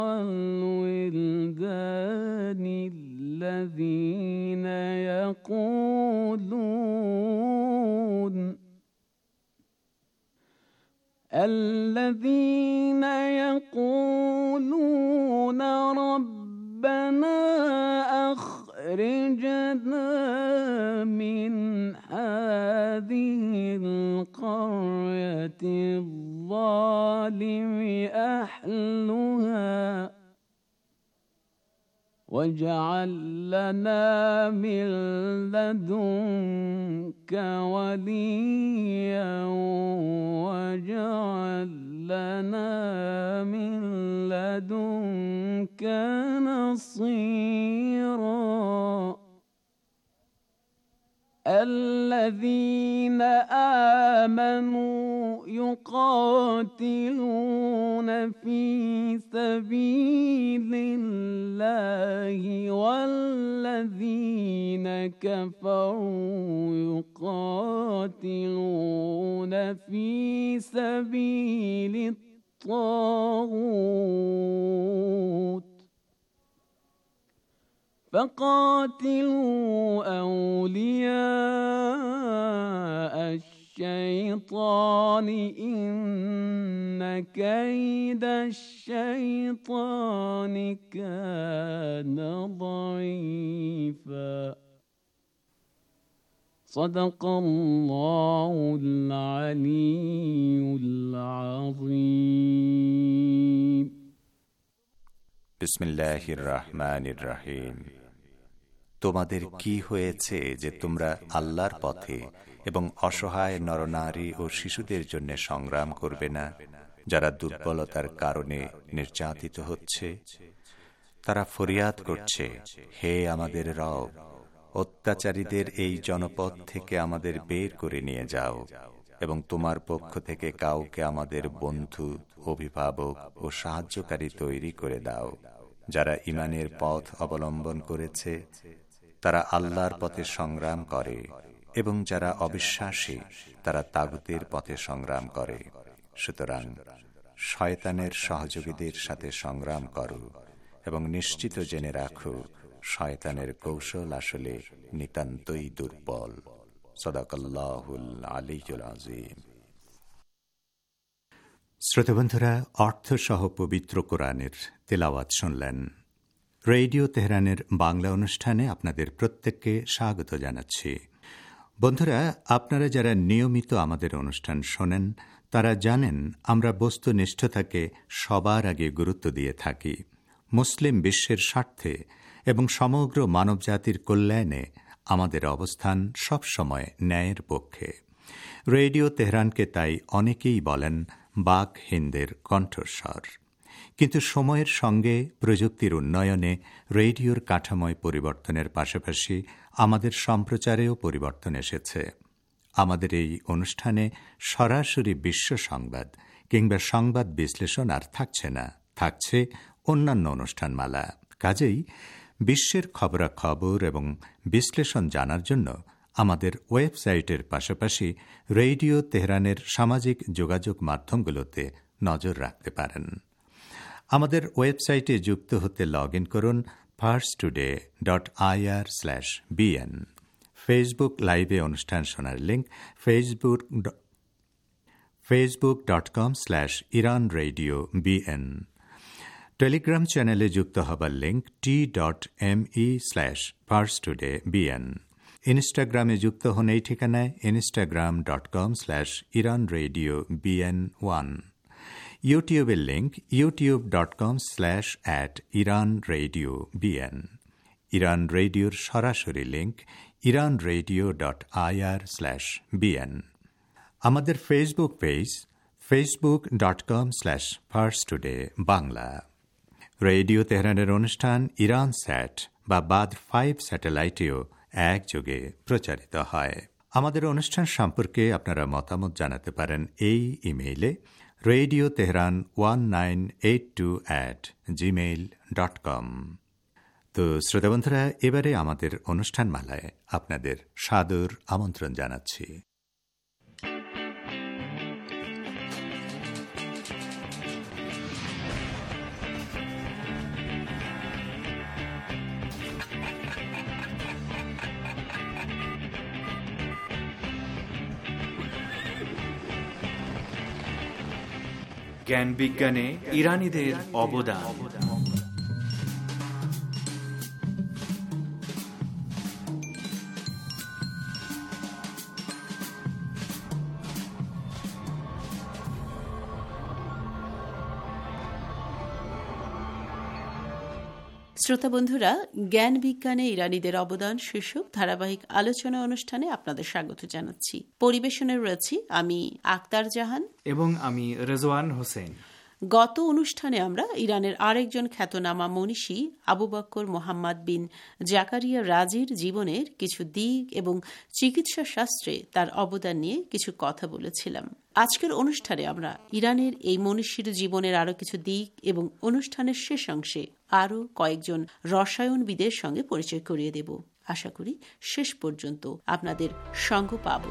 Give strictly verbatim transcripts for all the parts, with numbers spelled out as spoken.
الولدان الذين يقولون الذين يقولون ربنا أخرجنا من هذه القرية الظالم أهلها واجعل لنا من لدنك وليا واجعل لنا من لدنك نصيرا. الذين آمنوا يقاتلون في سبيل الله والذين كفروا يقاتلون في سبيل الطاغوت فقاتلوا أولياء الشيطان إن كيد الشيطان كان ضعيفا. صدق الله العلي العظيم. বিসমিল্লাহির রহমানির রহিম। তোমাদের কি হয়েছে যে তোমরা আল্লাহর পথে এবং অসহায় নরনারী ও শিশুদের জন্য সংগ্রাম করবে না, যারা দুর্বলতার কারণে নির্যাতিত হচ্ছে? তারা ফরিয়াদ করছে, হে আমাদের রব, অত্যাচারীদের এই জনপদ থেকে আমাদের বের করে নিয়ে যাও এবং তোমার পক্ষ থেকে কাউকে আমাদের বন্ধু, অভিভাবক ও সাহায্যকারী তৈরি করে দাও, যারা ঈমানের পথ অবলম্বন করেছে, তারা আল্লাহর পথে সংগ্রাম করে, এবং যারা অবিশ্বাসী তারা তাগুতের পথে সংগ্রাম করে। সুতরাং শয়তানের সহযোগীদের সাথে সংগ্রাম করো এবং নিশ্চিত জেনে রাখো, শয়তানের কৌশল আসলে নিতান্তই দুর্বল। সাদাকাল্লাহুল আলিয়্যুল আযীম। শ্রোতাবন্ধুরা, অর্থসহ পবিত্র কোরআনের তেলাওয়াত শুনলেন। রেডিও তেহরানের বাংলা অনুষ্ঠানে আপনাদের প্রত্যেককে স্বাগত জানাচ্ছি। বন্ধুরা, আপনারা যারা নিয়মিত আমাদের অনুষ্ঠান শোনেন তারা জানেন আমরা বস্তুনিষ্ঠতাকে সবার আগে গুরুত্ব দিয়ে থাকি। মুসলিম বিশ্বের স্বার্থে এবং সমগ্র মানবজাতির কল্যাণে আমাদের অবস্থান সবসময় ন্যায়ের পক্ষে। রেডিও তেহরানকে তাই অনেকেই বলেন বাক হিন্দের কণ্ঠস্বর। কিন্তু সময়ের সঙ্গে প্রযুক্তির উন্নয়নে রেডিওর কাঠামোয় পরিবর্তনের পাশাপাশি আমাদের সম্প্রচারেও পরিবর্তন এসেছে। আমাদের এই অনুষ্ঠানে সরাসরি বিশ্ব সংবাদ কিংবা সংবাদ বিশ্লেষণ আর থাকছে না, থাকছে অন্যান্য অনুষ্ঠানমালা। কাজেই বিশ্বের খবরাখবর এবং বিশ্লেষণ জানার জন্য আমাদের ওয়েবসাইটের পাশাপাশি রেডিও তেহরানের সামাজিক যোগাযোগ মাধ্যমগুলোতে নজর রাখতে পারেন। আমাদের ওয়েবসাইটে যুক্ত হতে লগ ইন করুন first today dot IR slash BN. Facebook লাইভে অনুষ্ঠান শোনার link Facebook Facebook dot com slash Iran radio BN. Telegram চ্যানেলে যুক্ত হবার link T dot M E slash first today BN. ইনস্টাগ্রামে যুক্ত হন এই ঠিকানায় Instagram dot com slash Iran radio BN one. ইউটিউবের link YouTube dot com slash at Iran radio BN. Iran রেডিওর সরাসরি link Iran radio dot IR slash BN. আমাদের Facebook page Facebook dot com slash first today Bangla. Radio তেহরানের অনুষ্ঠান Iran স্যাট বা বাদ five স্যাটেলাইটেও একযোগে প্রচারিত হয়। আমাদের অনুষ্ঠান সম্পর্কে আপনারা মতামত জানাতে পারেন এই ইমেইলে radio Tehran one nine eight two at Gmail dot com. তো শ্রোতাবন্ধুরা, এবারে আমাদের অনুষ্ঠানমালায় আপনাদের সাদর আমন্ত্রণ জানাচ্ছি। জ্ঞান বিজ্ঞানে ইরানীদের অবদান। শ্রোতা বন্ধুরা, জ্ঞান বিজ্ঞানে ইরানীদের অবদান শীর্ষক ধারাবাহিক আলোচনা অনুষ্ঠানে আপনাদের স্বাগত জানাচ্ছি। পরিবেশনে রয়েছি আমি আক্তার জাহান এবং আমি রেজওয়ান হোসেন। গত অনুষ্ঠানে আমরা ইরানের আরেকজন খ্যাতনামা মনীষী আবু বকর মোহাম্মদ বিন জাকারিয়া রাজির জীবনের কিছু দিক এবং চিকিৎসা শাস্ত্রে তার অবদান নিয়ে কিছু কথা বলেছিলাম। আজকের অনুষ্ঠানে আমরা ইরানের এই মনীষীর জীবনের আরও কিছু দিক এবং অনুষ্ঠানের শেষ অংশে আরও কয়েকজন রসায়নবিদের সঙ্গে পরিচয় করিয়ে দেব। আশা করি শেষ পর্যন্ত আপনাদের সঙ্গ পাব।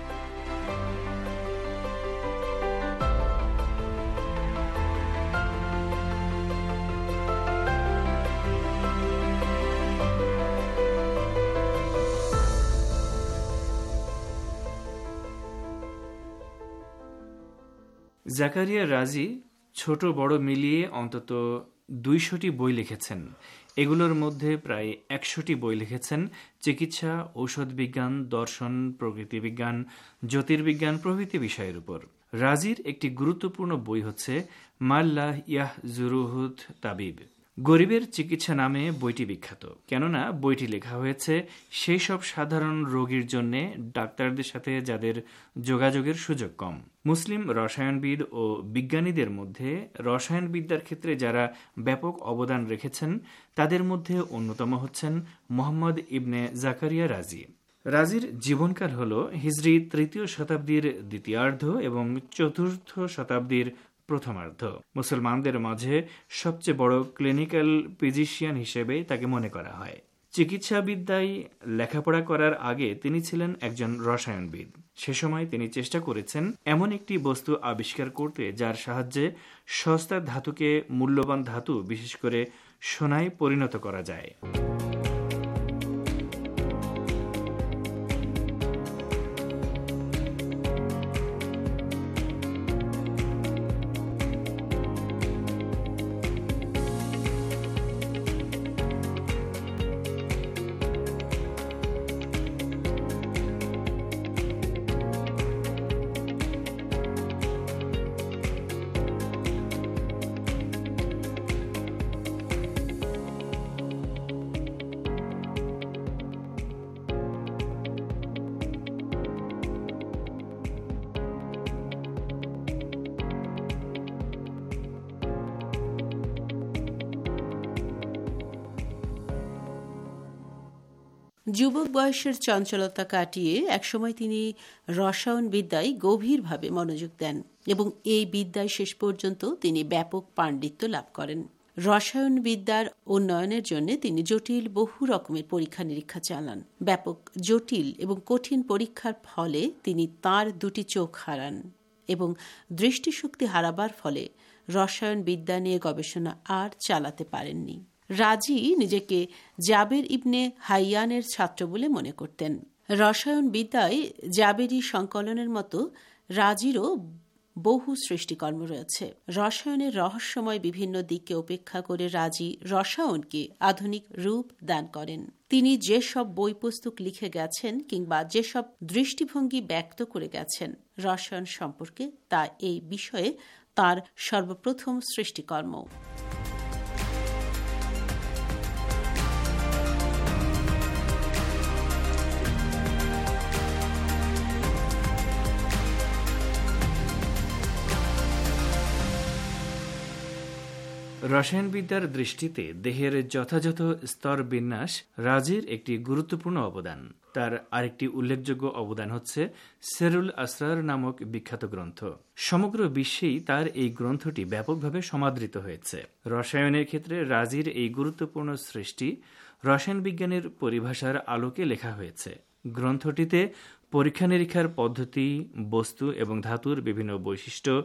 জাকারিয়া রাজি ছোট বড় মিলিয়ে অন্তত দুইশোটি বই লিখেছেন। এগুলোর মধ্যে প্রায় একশোটি বই লিখেছেন চিকিৎসা, ঔষধ বিজ্ঞান, দর্শন, প্রকৃতিবিজ্ঞান, জ্যোতির্বিজ্ঞান প্রভৃতি বিষয়ের উপর। রাজির একটি গুরুত্বপূর্ণ বই হচ্ছে মাল্লাহ ইয়াহ জুরুহুদ তাবিব। গরিবের চিকিৎসা নামে বইটি বিখ্যাত, কেননা বইটি লেখা হয়েছে সেই সব সাধারণ রোগীর জন্য ডাক্তারদের সাথে যাদের যোগাযোগের সুযোগ কম। মুসলিম রসায়নবিদ ও বিজ্ঞানীদের মধ্যে রসায়নবিদ্যার ক্ষেত্রে যারা ব্যাপক অবদান রেখেছেন তাদের মধ্যে অন্যতম হচ্ছেন মোহাম্মদ ইবনে জাকারিয়া রাজি। রাজির জীবনকাল হল হিজরি তৃতীয় শতাব্দীর দ্বিতীয়ার্ধ এবং চতুর্থ শতাব্দীর প্রথমার্ধ। মুসলমানদের মাঝে সবচেয়ে বড় ক্লিনিক্যাল ফিজিশিয়ান হিসেবে তাকে মনে করা হয়। চিকিৎসাবিদ্যায় লেখাপড়া করার আগে তিনি ছিলেন একজন রসায়নবিদ। সে সময় তিনি চেষ্টা করেছেন এমন একটি বস্তু আবিষ্কার করতে যার সাহায্যে সস্তা ধাতুকে মূল্যবান ধাতু, বিশেষ করে সোনায় পরিণত করা যায়। যুবক বয়সের চঞ্চলতা কাটিয়ে একসময় তিনি রসায়নবিদ্যায় গভীরভাবে মনোযোগ দেন এবং এই বিদ্যায় শেষ পর্যন্ত তিনি ব্যাপক পাণ্ডিত্য লাভ করেন। রসায়নবিদ্যার উন্নয়নের জন্য তিনি জটিল বহু রকমের পরীক্ষা নিরীক্ষা চালান। ব্যাপক জটিল এবং কঠিন পরীক্ষার ফলে তিনি তাঁর দুটি চোখ হারান এবং দৃষ্টিশক্তি হারাবার ফলে রসায়নবিদ্যা নিয়ে গবেষণা আর চালাতে পারেননি। রাজি নিজেকে জাবের ইবনে হাইয়ানের ছাত্র বলে মনে করতেন। রসায়নবিদ্যায় জাবেরি সংকলনের মতো রাজিরও বহু সৃষ্টিকর্ম রয়েছে। রসায়নের রহস্যময় বিভিন্ন দিককে উপেক্ষা করে রাজি রসায়নকে আধুনিক রূপ দান করেন। তিনি যেসব বই পুস্তক লিখে গেছেন কিংবা যেসব দৃষ্টিভঙ্গি ব্যক্ত করে গেছেন রসায়ন সম্পর্কে, তা এই বিষয়ে তার সর্বপ্রথম সৃষ্টিকর্ম। রসায়নবিদ্যার দৃষ্টিতে দেহের যথাযথ স্তর বিন্যাস রাজির একটি গুরুত্বপূর্ণ অবদান। তার আরেকটি উল্লেখযোগ্য অবদান হচ্ছে সেরুল আসরার নামক বিখ্যাত গ্রন্থ। সমগ্র বিশ্বেই তার এই গ্রন্থটি ব্যাপকভাবে সমাদৃত হয়েছে। রসায়নের ক্ষেত্রে রাজির এই গুরুত্বপূর্ণ সৃষ্টি রসায়ন বিজ্ঞানের পরিভাষার আলোকে লেখা হয়েছে। গ্রন্থটিতে পরীক্ষা নিরীক্ষার পদ্ধতি, বস্তু এবং ধাতুর বিভিন্ন বৈশিষ্ট্য,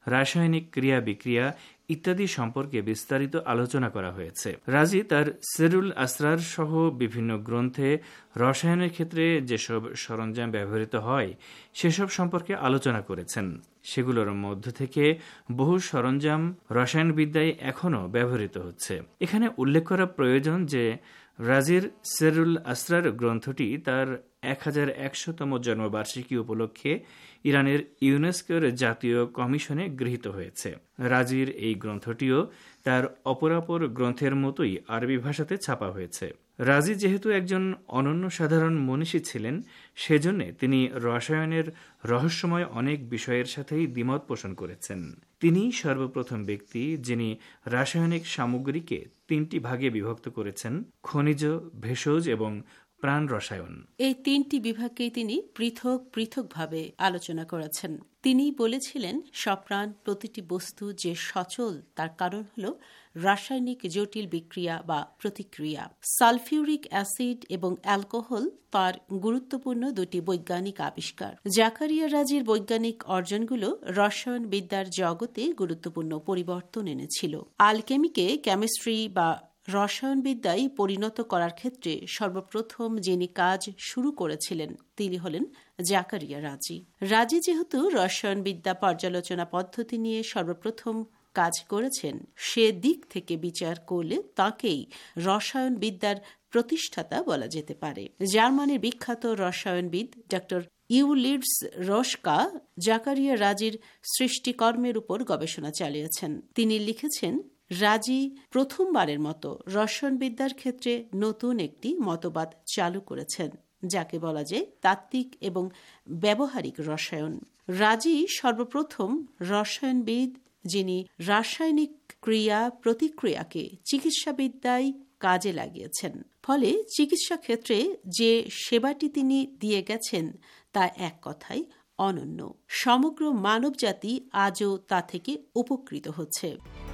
রাসায়নিক ক্রিয়া বিক্রিয়া ইত্যাদি সম্পর্কে বিস্তারিত আলোচনা করা হয়েছে। রাজি তার সেরুল আসরার সহ বিভিন্ন গ্রন্থে রসায়নের ক্ষেত্রে যেসব সরঞ্জাম ব্যবহৃত হয় সেসব সম্পর্কে আলোচনা করেছেন। সেগুলোর মধ্য থেকে বহু সরঞ্জাম রসায়নবিদ্যায় এখনও ব্যবহৃত হচ্ছে। এখানে উল্লেখ করা প্রয়োজন যে রাজির সেরুল আসরার গ্রন্থটি তার এক হাজার একশোতম জন্মবার্ষিকী উপলক্ষে ইরানের ইউনেস্কোর জাতীয় কমিশনে গৃহীত হয়েছে। রাজির এই গ্রন্থটিও তার অপরাপর গ্রন্থের মতোই আরবি ভাষাতে ছাপা হয়েছে। রাজি যেহেতু একজন অনন্য সাধারণ মনীষী ছিলেন, সেজন্য তিনি রসায়নের রহস্যময় অনেক বিষয়ের সাথেই দ্বিমত পোষণ করেছেন। তিনি সর্বপ্রথম ব্যক্তি যিনি রাসায়নিক সামগ্রীকে তিনটি ভাগে বিভক্ত করেছেন: খনিজ, ভেষজ এবং প্রাণ রসায়ন। এই তিনটি বিভাগকেই তিনি পৃথক পৃথকভাবে আলোচনা করেছেন। তিনি বলেছিলেন, সপ্রাণ প্রতিটি বস্তু যে সচল তার কারণ হল রাসায়নিক জটিল বিক্রিয়া বা প্রতিক্রিয়া। সালফিউরিক অ্যাসিড এবং অ্যালকোহল তার গুরুত্বপূর্ণ দুটি বৈজ্ঞানিক আবিষ্কার। জাকারিয়া রাজির বৈজ্ঞানিক অর্জনগুলো রসায়নবিদ্যার জগতে গুরুত্বপূর্ণ পরিবর্তন এনেছিল। আলকেমিকে কেমিস্ট্রি বা রসায়নবিদ্যায় পরিণত করার ক্ষেত্রে সর্বপ্রথম যিনি কাজ শুরু করেছিলেন তিনি হলেন জাকারিয়া রাজি। রাজি যেহেতু রসায়নবিদ্যা পর্যালোচনা পদ্ধতি নিয়ে সর্বপ্রথম কাজ করেছেন, সে দিক থেকে বিচার করলে তাকেই রসায়নবিদ্যার প্রতিষ্ঠাতা বলা যেতে পারে। জার্মানির বিখ্যাত রসায়নবিদ ডক্টর ইউলিডস রস্কা জাকারিয়া রাজির সৃষ্টিকর্মের উপর গবেষণা চালিয়েছেন। তিনি লিখেছেন, রাজি প্রথমবারের মতো রসায়নবিদ্যার ক্ষেত্রে নতুন একটি মতবাদ চালু করেছেন, যাকে বলা যায় তাত্ত্বিক এবং ব্যবহারিক রসায়ন। রাজি সর্বপ্রথম রসায়নবিদ যিনি রাসায়নিক ক্রিয়া প্রতিক্রিয়াকে চিকিৎসাবিদ্যায় কাজে লাগিয়েছেন। ফলে চিকিৎসা ক্ষেত্রে যে সেবাটি তিনি দিয়ে গেছেন তা এক কথায় অনন্য। সমগ্র মানবজাতি আজও তা থেকে উপকৃত হচ্ছে।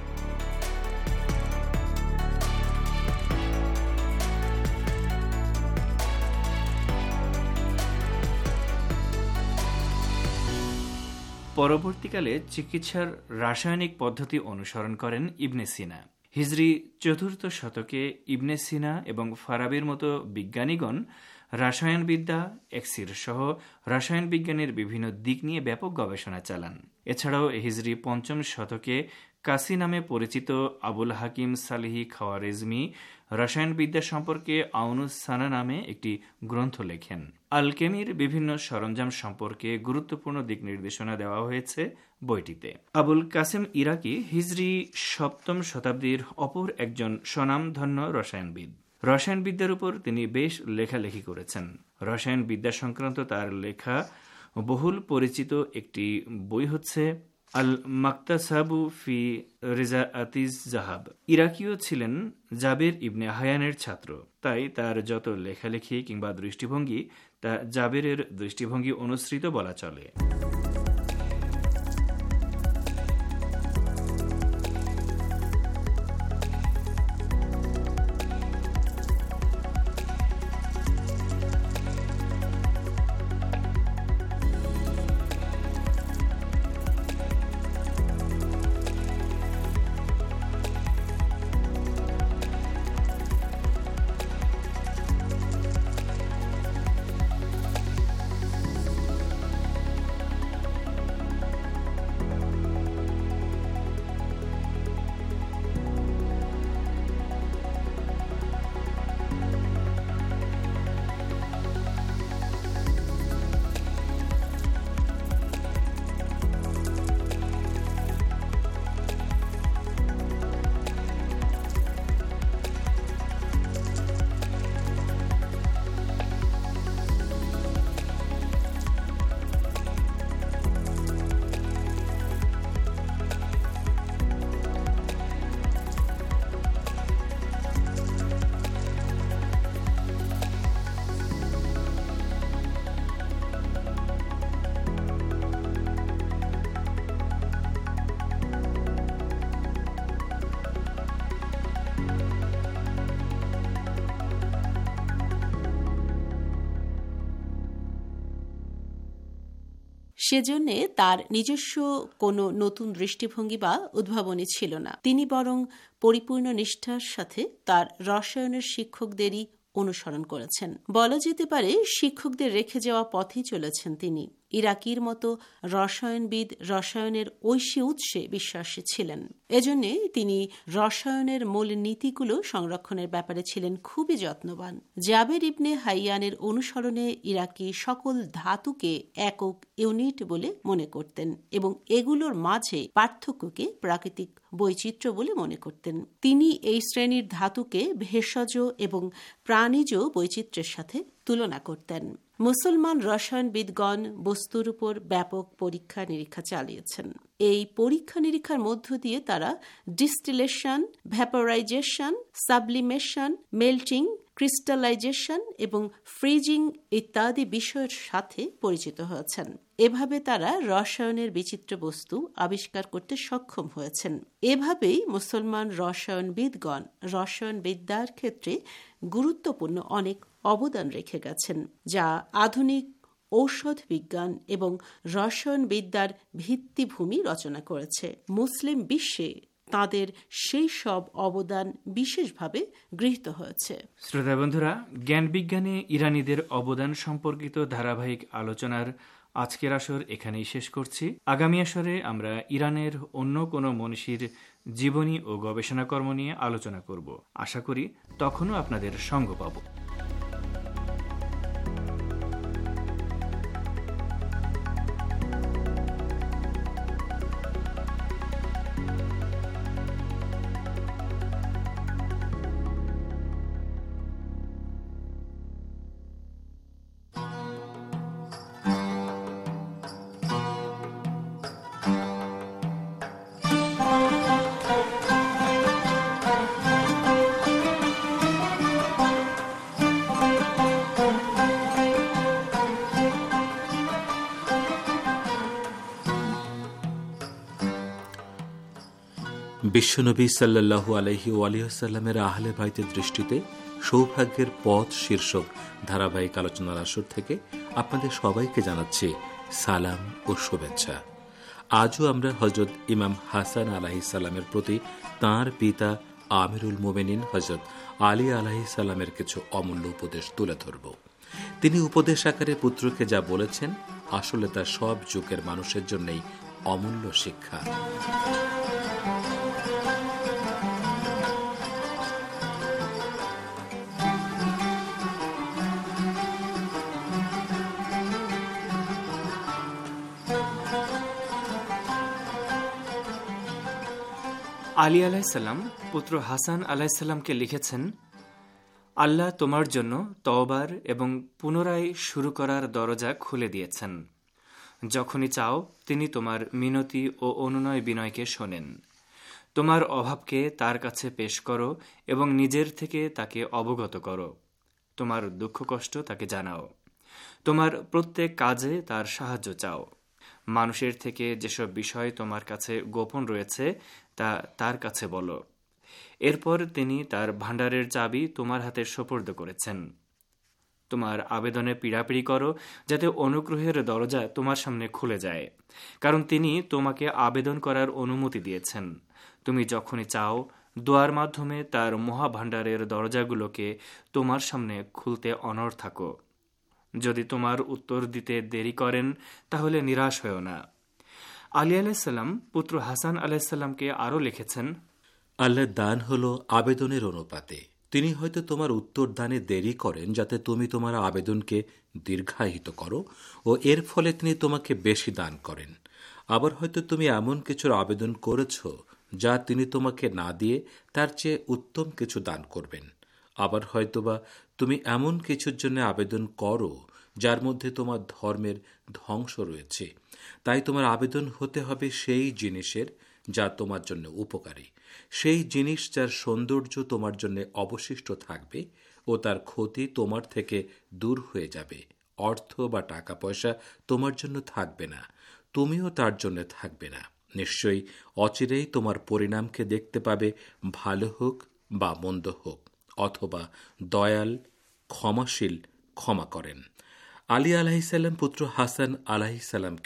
পরবর্তীকালে চিকিৎসার রাসায়নিক পদ্ধতি অনুসরণ করেন ইবনে সিনা। হিজরি চতুর্থ শতকে ইবনে সিনা এবং ফারাবির মতো বিজ্ঞানীগণ রাসায়নবিদ্যা, এক্সির সহ রসায়ন বিজ্ঞানের বিভিন্ন দিক নিয়ে ব্যাপক গবেষণা চালান। এছাড়াও হিজরি পঞ্চম শতকে কাসি নামে পরিচিত আবুল হাকিম সালিহি খাওয়ারেজমি রসায়নবিদ্যা সম্পর্কে আউনুস সানা নামে একটি গ্রন্থ লেখেন। আলকেমির বিভিন্ন সরঞ্জাম সম্পর্কে গুরুত্বপূর্ণ দিক নির্দেশনা দেওয়া হয়েছে বইটিতে। আবুল কাসেম ইরাকি হিজরি সপ্তম শতাব্দীর অপর একজন স্বনামধন্য রসায়নবিদ। রসায়নবিদ্যার উপর তিনি বেশ লেখালেখি করেছেন। রসায়নবিদ্যা সংক্রান্ত তার লেখা বহুল পরিচিত একটি বই হচ্ছে আল মাকতাসাবু ফি রিজাআতিজ জাহাব। ইরাকিও ছিলেন জাবের ইবনে হায়ানের ছাত্র, তাই তার যত লেখালেখি কিংবা দৃষ্টিভঙ্গি তা জাবেরের দৃষ্টিভঙ্গি অনুসৃত বলা চলে। সেজন্য তার নিজস্ব কোনো নতুন দৃষ্টিভঙ্গি বা উদ্ভাবনী ছিল না। তিনি বরং পরিপূর্ণ নিষ্ঠার সাথে তার রসায়নের শিক্ষকদেরই অনুসরণ করেছেন। বলা যেতে পারে শিক্ষকদের রেখে যাওয়া পথেই চলেছেন তিনি। ইরাকির মতো রসায়নবিদ রসায়নের ঐশী উৎসে বিশ্বাসী ছিলেন। এজন্য তিনি রসায়নের মূল নীতিগুলো সংরক্ষণের ব্যাপারে ছিলেন খুবই যত্নবান। জাবের ইবনে হাইয়ানের অনুসরণে ইরাকি সকল ধাতুকে একক ইউনিট বলে মনে করতেন এবং এগুলোর মাঝে পার্থক্যকে প্রাকৃতিক বৈচিত্র্য বলে মনে করতেন। তিনি এই শ্রেণীর ধাতুকে ভেষজ এবং প্রাণীজ বৈচিত্র্যের সাথে তুলনা করতেন। মুসলমান রসায়নবিদগণ বস্তুর উপর ব্যাপক পরীক্ষা নিরীক্ষা চালিয়েছেন। এই পরীক্ষা নিরীক্ষার মধ্য দিয়ে তারা distillation, vaporisation, sublimation, melting, crystallisation এবং ফ্রিজিং ইত্যাদি বিষয়ের সাথে পরিচিত হয়েছেন। এভাবে তারা রসায়নের বিচিত্র বস্তু আবিষ্কার করতে সক্ষম হয়েছেন। এভাবেই মুসলমান রসায়নবিদগণ রসায়নবিদ্যার ক্ষেত্রে গুরুত্বপূর্ণ অনেক অবদান রেখে গেছেন, যা আধুনিক ঔষধ বিজ্ঞান এবং রসায়নবিদ্যার ভিত্তিভূমি রচনা করেছে। মুসলিম বিশ্বে তাদের সেই সব অবদান বিশেষভাবে গৃহীত হয়েছে। শ্রোতা বন্ধুরা, জ্ঞান বিজ্ঞানে ইরানিদের অবদান সম্পর্কিত ধারাবাহিক আলোচনার আজকের আসর এখানেই শেষ করছি। আগামী আসরে আমরা ইরানের অন্য কোনো মনীষীর জীবনী ও গবেষণা কর্ম নিয়ে আলোচনা করব। আশা করি তখনও আপনাদের সঙ্গ পাব। বিশ্বনবী সাল্লাল্লাহু আলাইহি ওয়াসাল্লামের আহলে বাইতের দৃষ্টিতে সৌভাগ্যের পথ শীর্ষক ধারাবাহিক আলোচনার আসর থেকে আপনাদের সবাইকে জানাচ্ছি সালাম ও শুভেচ্ছা। আজও আমরা হযরত ইমাম হাসান আলাইহিস সালামের প্রতি তাঁর পিতা আমিরুল মুমিনিন হযরত আলী আলাইহিস সালামের কিছু অমূল্য উপদেশ তুলে ধরব। তিনি উপদেশ আকারে পুত্রকে যা বলেছেন, আসলে তা সব যুগের মানুষের জন্যই অমূল্য শিক্ষা। আলী আলাইসাল্লাম পুত্র হাসান আলাইসাল্লামকে লিখেছেন, আল্লাহ তোমার জন্য তওবার এবং পুনরায় শুরু করার দরজা খুলে দিয়েছেন। যখনই চাও তিনি তোমার মিনতি ও অনুনয় বিনয়কে শোনেন। তোমার অভাবকে তার কাছে পেশ করো এবং নিজের থেকে তাকে অবগত করো। তোমার দুঃখ কষ্ট তাকে জানাও। তোমার প্রত্যেক কাজে তার সাহায্য চাও। মানুষের থেকে যেসব বিষয় তোমার কাছে গোপন রয়েছে তা তার কাছে বলো। এরপর তিনি তার ভাণ্ডারের চাবি তোমার হাতে সোপর্দ করেছেন। তোমার আবেদনে পীড়াপিড়ি করো, যাতে অনুগ্রহের দরজা তোমার সামনে খুলে যায়, কারণ তিনি তোমাকে আবেদন করার অনুমতি দিয়েছেন। তুমি যখনই চাও দোয়ার মাধ্যমে তার মহাভাণ্ডারের দরজাগুলোকে তোমার সামনে খুলতে অনড় থাকো। যদি তোমার উত্তর দিতে দেরি করেন তাহলে নিরাশ হয়েও না। আলী আলাইসাল্লাম পুত্র হাসান আলাইসাল্লামকে আরও লিখেছেন, আল্লাহর দান হল আবেদনের অনুপাতে। তিনি হয়তো তোমার উত্তর দানে দেরি করেন যাতে তুমি তোমার আবেদনকে দীর্ঘায়িত করো ও এর ফলে তিনি তোমাকে বেশি দান করেন। আবার হয়তো তুমি এমন কিছুর আবেদন করেছ যা তিনি তোমাকে না দিয়ে তার চেয়ে উত্তম কিছু দান করবেন। আবার হয়তোবা তুমি এমন কিছুর জন্য আবেদন করো যার মধ্যে তোমার ধর্মের ধ্বংস রয়েছে। তাই তোমার আবেদন হতে হবে সেই জিনিসের যা তোমার জন্য উপকারী, সেই জিনিস যার সৌন্দর্য তোমার জন্য অবশিষ্ট থাকবে ও তার ক্ষতি তোমার থেকে দূর হয়ে যাবে। অর্থ বা টাকা পয়সা তোমার জন্য থাকবে না, তুমিও তার জন্য থাকবে না। নিশ্চয়ই অচিরেই তোমার পরিণামকে দেখতে পাবে, ভালো হোক বা মন্দ হোক, অথবা দয়াল ক্ষমাশীল ক্ষমা করেন। আলী আলাইহিসসালাম পুত্র হাসান আলাইহিসসালামকে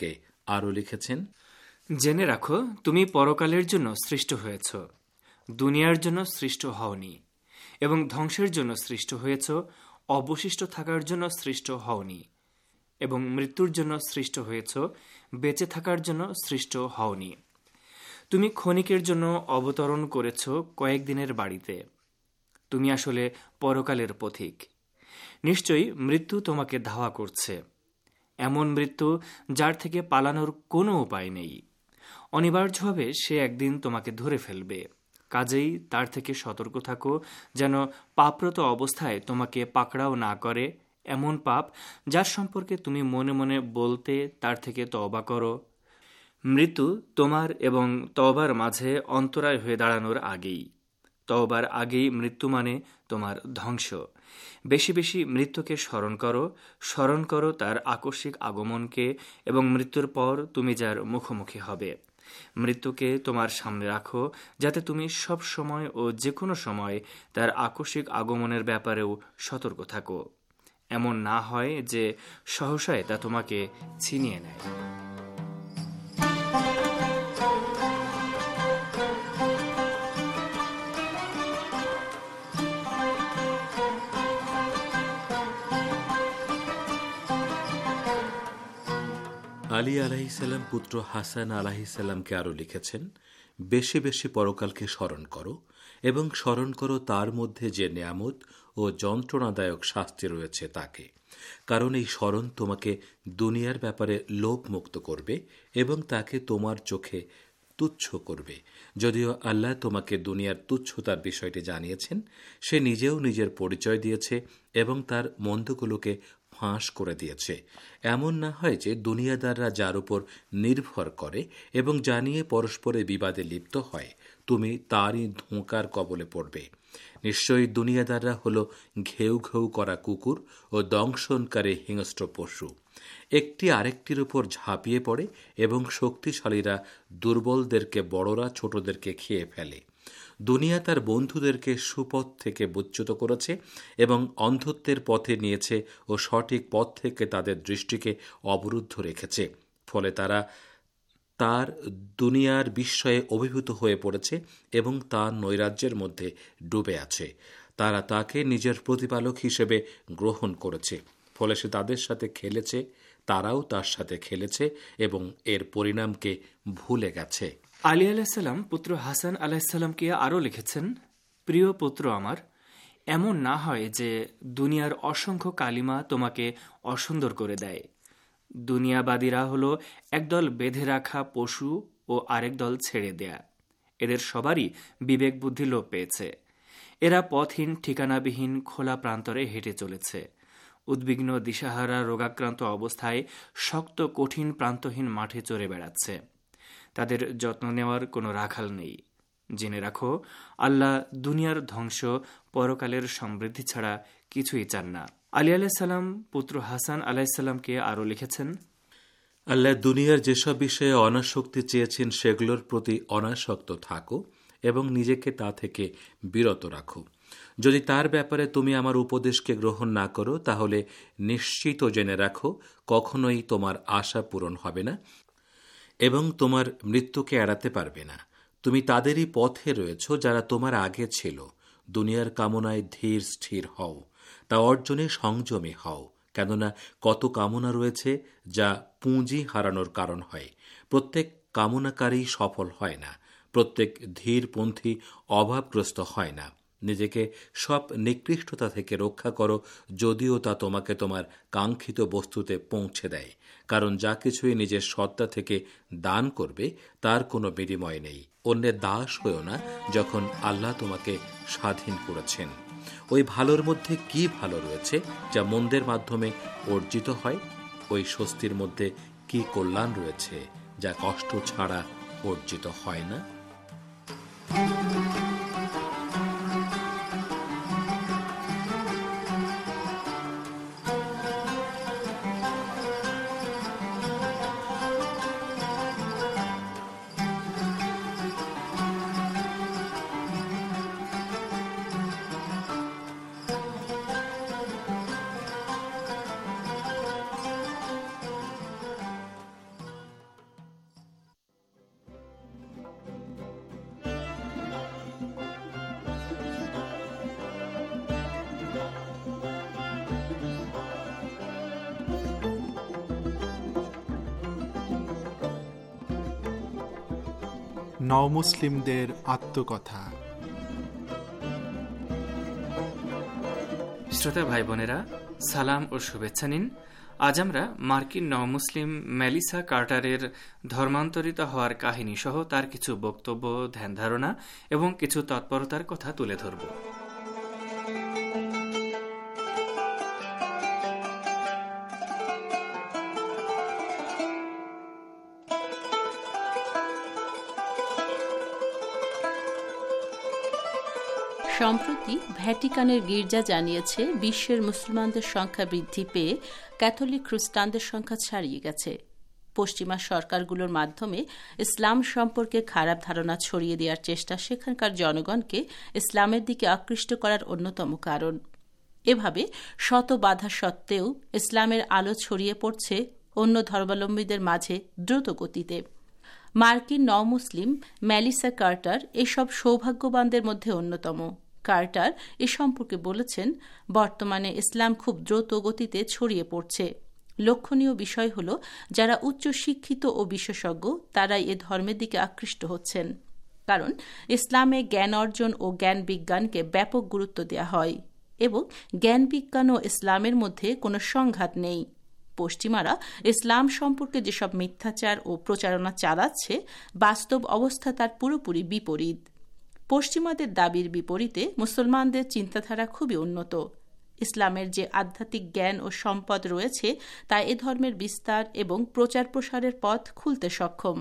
আরও লিখেছেন, জেনে রাখো তুমি পরকালের জন্য সৃষ্ট হয়েছ, দুনিয়ার জন্য সৃষ্ট হওনি, এবং ধ্বংসের জন্য সৃষ্ট হয়েছ, অবশিষ্ট থাকার জন্য সৃষ্ট হওনি, এবং মৃত্যুর জন্য সৃষ্ট হয়েছ, বেঁচে থাকার জন্য সৃষ্ট হওনি। তুমি ক্ষণিকের জন্য অবতরণ করেছ কয়েকদিনের বাড়িতে। তুমি আসলে পরকালের পথিক। নিশ্চয়ই মৃত্যু তোমাকে ধাওয়া করছে, এমন মৃত্যু যার থেকে পালানোর কোনো উপায় নেই। অনিবার্যভাবে সে একদিন তোমাকে ধরে ফেলবে। কাজেই তার থেকে সতর্ক থাকো, যেন পাপরত অবস্থায় তোমাকে পাকড়াও না করে এমন পাপ যার সম্পর্কে তুমি মনে মনে বলতে তার থেকে তওবা করো। মৃত্যু তোমার এবং তওবার মাঝে অন্তরায় হয়ে দাঁড়ানোর আগেই। তওবার আগেই মৃত্যু মানে তোমার ধ্বংস। বেশি বেশি মৃত্যুকে স্মরণ করো, স্মরণ করো তার আকস্মিক আগমনকে, এবং মৃত্যুর পর তুমি যার মুখোমুখি হবে। মৃত্যুকে তোমার সামনে রাখো, যাতে তুমি সব সময় ও যে কোনো সময় তার আকস্মিক আগমনের ব্যাপারেও সতর্ক থাকো। এমন না হয় যে সহসায় তা তোমাকে ছিনিয়ে নেয়। আলী আলাহিসাল্লাম পুত্র হাসান আলাহিসাল্লামকে আরও লিখেছেন, বেশি বেশি পরকালকে স্মরণ করো এবং স্মরণ করো তার মধ্যে যে নিয়ামত ও যন্ত্রণাদায়ক শাস্তি রয়েছে তাকে, কারণ এই স্মরণ তোমাকে দুনিয়ার ব্যাপারে লোভ মুক্ত করবে এবং তাকে তোমার চোখে তুচ্ছ করবে। যদিও আল্লাহ তোমাকে দুনিয়ার তুচ্ছতার বিষয়টি জানিয়েছেন, সে নিজেও নিজের পরিচয় দিয়েছে এবং তার মন্দগুলোকে ফাঁস করে দিয়েছে। এমন না হয় যে দুনিয়াদাররা যার উপর নির্ভর করে এবং জানিয়ে পরস্পরে বিবাদে লিপ্ত হয়, তুমি তারই ধোঁকার কবলে পড়বে। নিশ্চয়ই দুনিয়াদাররা হল ঘেউ ঘেউ করা কুকুর ও দংশনকারী হিংস্র পশু। একটি আরেকটির উপর ঝাঁপিয়ে পড়ে এবং শক্তিশালীরা দুর্বলদেরকে, বড়রা ছোটদেরকে খেয়ে ফেলে। দুনিয়া তার বন্ধুদেরকে সুপথ থেকে বচ্যুত করেছে এবং অন্ধত্বের পথে নিয়েছে ও সঠিক পথ থেকে তাদের দৃষ্টিকে অবরুদ্ধ রেখেছে। ফলে তারা তার দুনিয়ার বিস্ময়ে অভিভূত হয়ে পড়েছে এবং তার নৈরাজ্যের মধ্যে ডুবে আছে। তারা তাকে নিজের প্রতিপালক হিসেবে গ্রহণ করেছে, ফলে সে তাদের সাথে খেলেছে, তারাও তার সাথে খেলেছে এবং এর পরিণামকে ভুলে গেছে। আলী আলাহিসাল্লাম পুত্র হাসান আলাহিসাল্লামকে আরও লিখেছেন, প্রিয় পুত্র আমার, এমন না হয় যে দুনিয়ার অসংখ্য কালিমা তোমাকে অসুন্দর করে দেয়। দুনিয়াবাদীরা হলো একদল বেঁধে রাখা পশু ও আরেক দল ছেড়ে দেয়া। এদের সবারই বিবেক বুদ্ধি লোপ পেয়েছে। এরা পথহীন, ঠিকানাবিহীন খোলা প্রান্তরে হেঁটে চলেছে। উদ্বিগ্ন, দিশাহারা, রোগাক্রান্ত অবস্থায় শক্ত কঠিন প্রান্তহীন মাঠে চড়ে বেড়াচ্ছে। তাদের যত্ন নেওয়ার কোনো রাখাল নেই। জেনে রাখো, আল্লাহ দুনিয়ার ধ্বংস, পরকালের সমৃদ্ধি ছাড়া কিছুই চান না। আলী আলাইসাল্লাম পুত্র হাসান আলাইসাল্লামকে আরও লিখেছেন, আল্লাহ দুনিয়ার যেসব বিষয়ে অনাসক্তি চেয়েছেন সেগুলোর প্রতি অনাসক্ত থাকো এবং নিজেকে তা থেকে বিরত রাখো। যদি তার ব্যাপারে তুমি আমার উপদেশকে গ্রহণ না করো, তাহলে নিশ্চিত জেনে রাখো কখনোই তোমার আশা পূরণ হবে না এবং তোমার মৃত্যুকে এড়াতে পারবে না। তুমি তাদেরই পথে রয়েছ যারা তোমার আগে ছিল। দুনিয়ার কামনায় ধীর স্থির হও, তা অর্জনে সংযমী হও, কেননা কত কামনা রয়েছে যা পুঁজি হারানোর কারণ হয়। প্রত্যেক কামনাকারী সফল হয় না, প্রত্যেক ধীরপন্থী অভাবগ্রস্ত হয় না। নিজেকে সব নিকৃষ্টতা থেকে রক্ষা করো, যদিও তা তোমাকে তোমার কাঙ্ক্ষিত বস্তুতে পৌঁছে দেয়, কারণ যা কিছুই নিজের সত্তা থেকে দান করবে তার কোনো বিনিময় নেই। অন্যের দাস হয়েও না যখন আল্লাহ তোমাকে স্বাধীন করেছেন। ওই ভালোর মধ্যে কি ভালো রয়েছে যা মন্দের মাধ্যমে অর্জিত হয়? ওই স্বস্তির মধ্যে কি কল্যাণ রয়েছে যা কষ্ট ছাড়া অর্জিত হয় না? নওমুসলিমদের আত্মকথা। শ্রোতা ভাই বোনেরা, সালাম ও শুভেচ্ছা নিন। আজ আমরা মার্কিন নওমুসলিম মেলিসা কার্টারের ধর্মান্তরিত হওয়ার কাহিনী সহ তার কিছু বক্তব্য, ধ্যান ধারণা এবং কিছু তৎপরতার কথা তুলে ধরব। সম্প্রতি ভ্যাটিকানের গির্জা জানিয়েছে বিশ্বের মুসলমানদের সংখ্যা বৃদ্ধি পেয়ে ক্যাথলিক খ্রিস্টানদের সংখ্যা ছাড়িয়ে গেছে। পশ্চিমা সরকারগুলোর মাধ্যমে ইসলাম সম্পর্কে খারাপ ধারণা ছড়িয়ে দেওয়ার চেষ্টা সেখানকার জনগণকে ইসলামের দিকে আকৃষ্ট করার অন্যতম কারণ। এভাবে শত বাধা সত্ত্বেও ইসলামের আলো ছড়িয়ে পড়ছে অন্য ধর্মাবলম্বীদের মাঝে দ্রুত গতিতে। মার্কিন নওমুসলিম মেলিসা কার্টার এসব সৌভাগ্যবানদের মধ্যে অন্যতম। কার্টার এ সম্পর্কে বলেছেন, বর্তমানে ইসলাম খুব দ্রুত গতিতে ছড়িয়ে পড়ছে। লক্ষণীয় বিষয় হল, যারা উচ্চ শিক্ষিত ও বিশেষজ্ঞ তারাই এ ধর্মের দিকে আকৃষ্ট হচ্ছেন, কারণ ইসলামে জ্ঞান অর্জন ও জ্ঞান বিজ্ঞানকে ব্যাপক গুরুত্ব দেওয়া হয় এবং জ্ঞান বিজ্ঞান ও ইসলামের মধ্যে কোনো সংঘাত নেই। পশ্চিমারা ইসলাম সম্পর্কে যেসব মিথ্যাচার ও প্রচারণা চালাচ্ছে, বাস্তব অবস্থা তার পুরোপুরি বিপরীত। পশ্চিমাদের দাবির বিপরীতে মুসলমানদের চিন্তাধারা খুবই উন্নত। ইসলামের যে আধ্যাত্মিক জ্ঞান ও সম্পদ রয়েছে তা এ ধর্মের বিস্তার এবং প্রচার প্রসারের পথ খুলতে সক্ষম।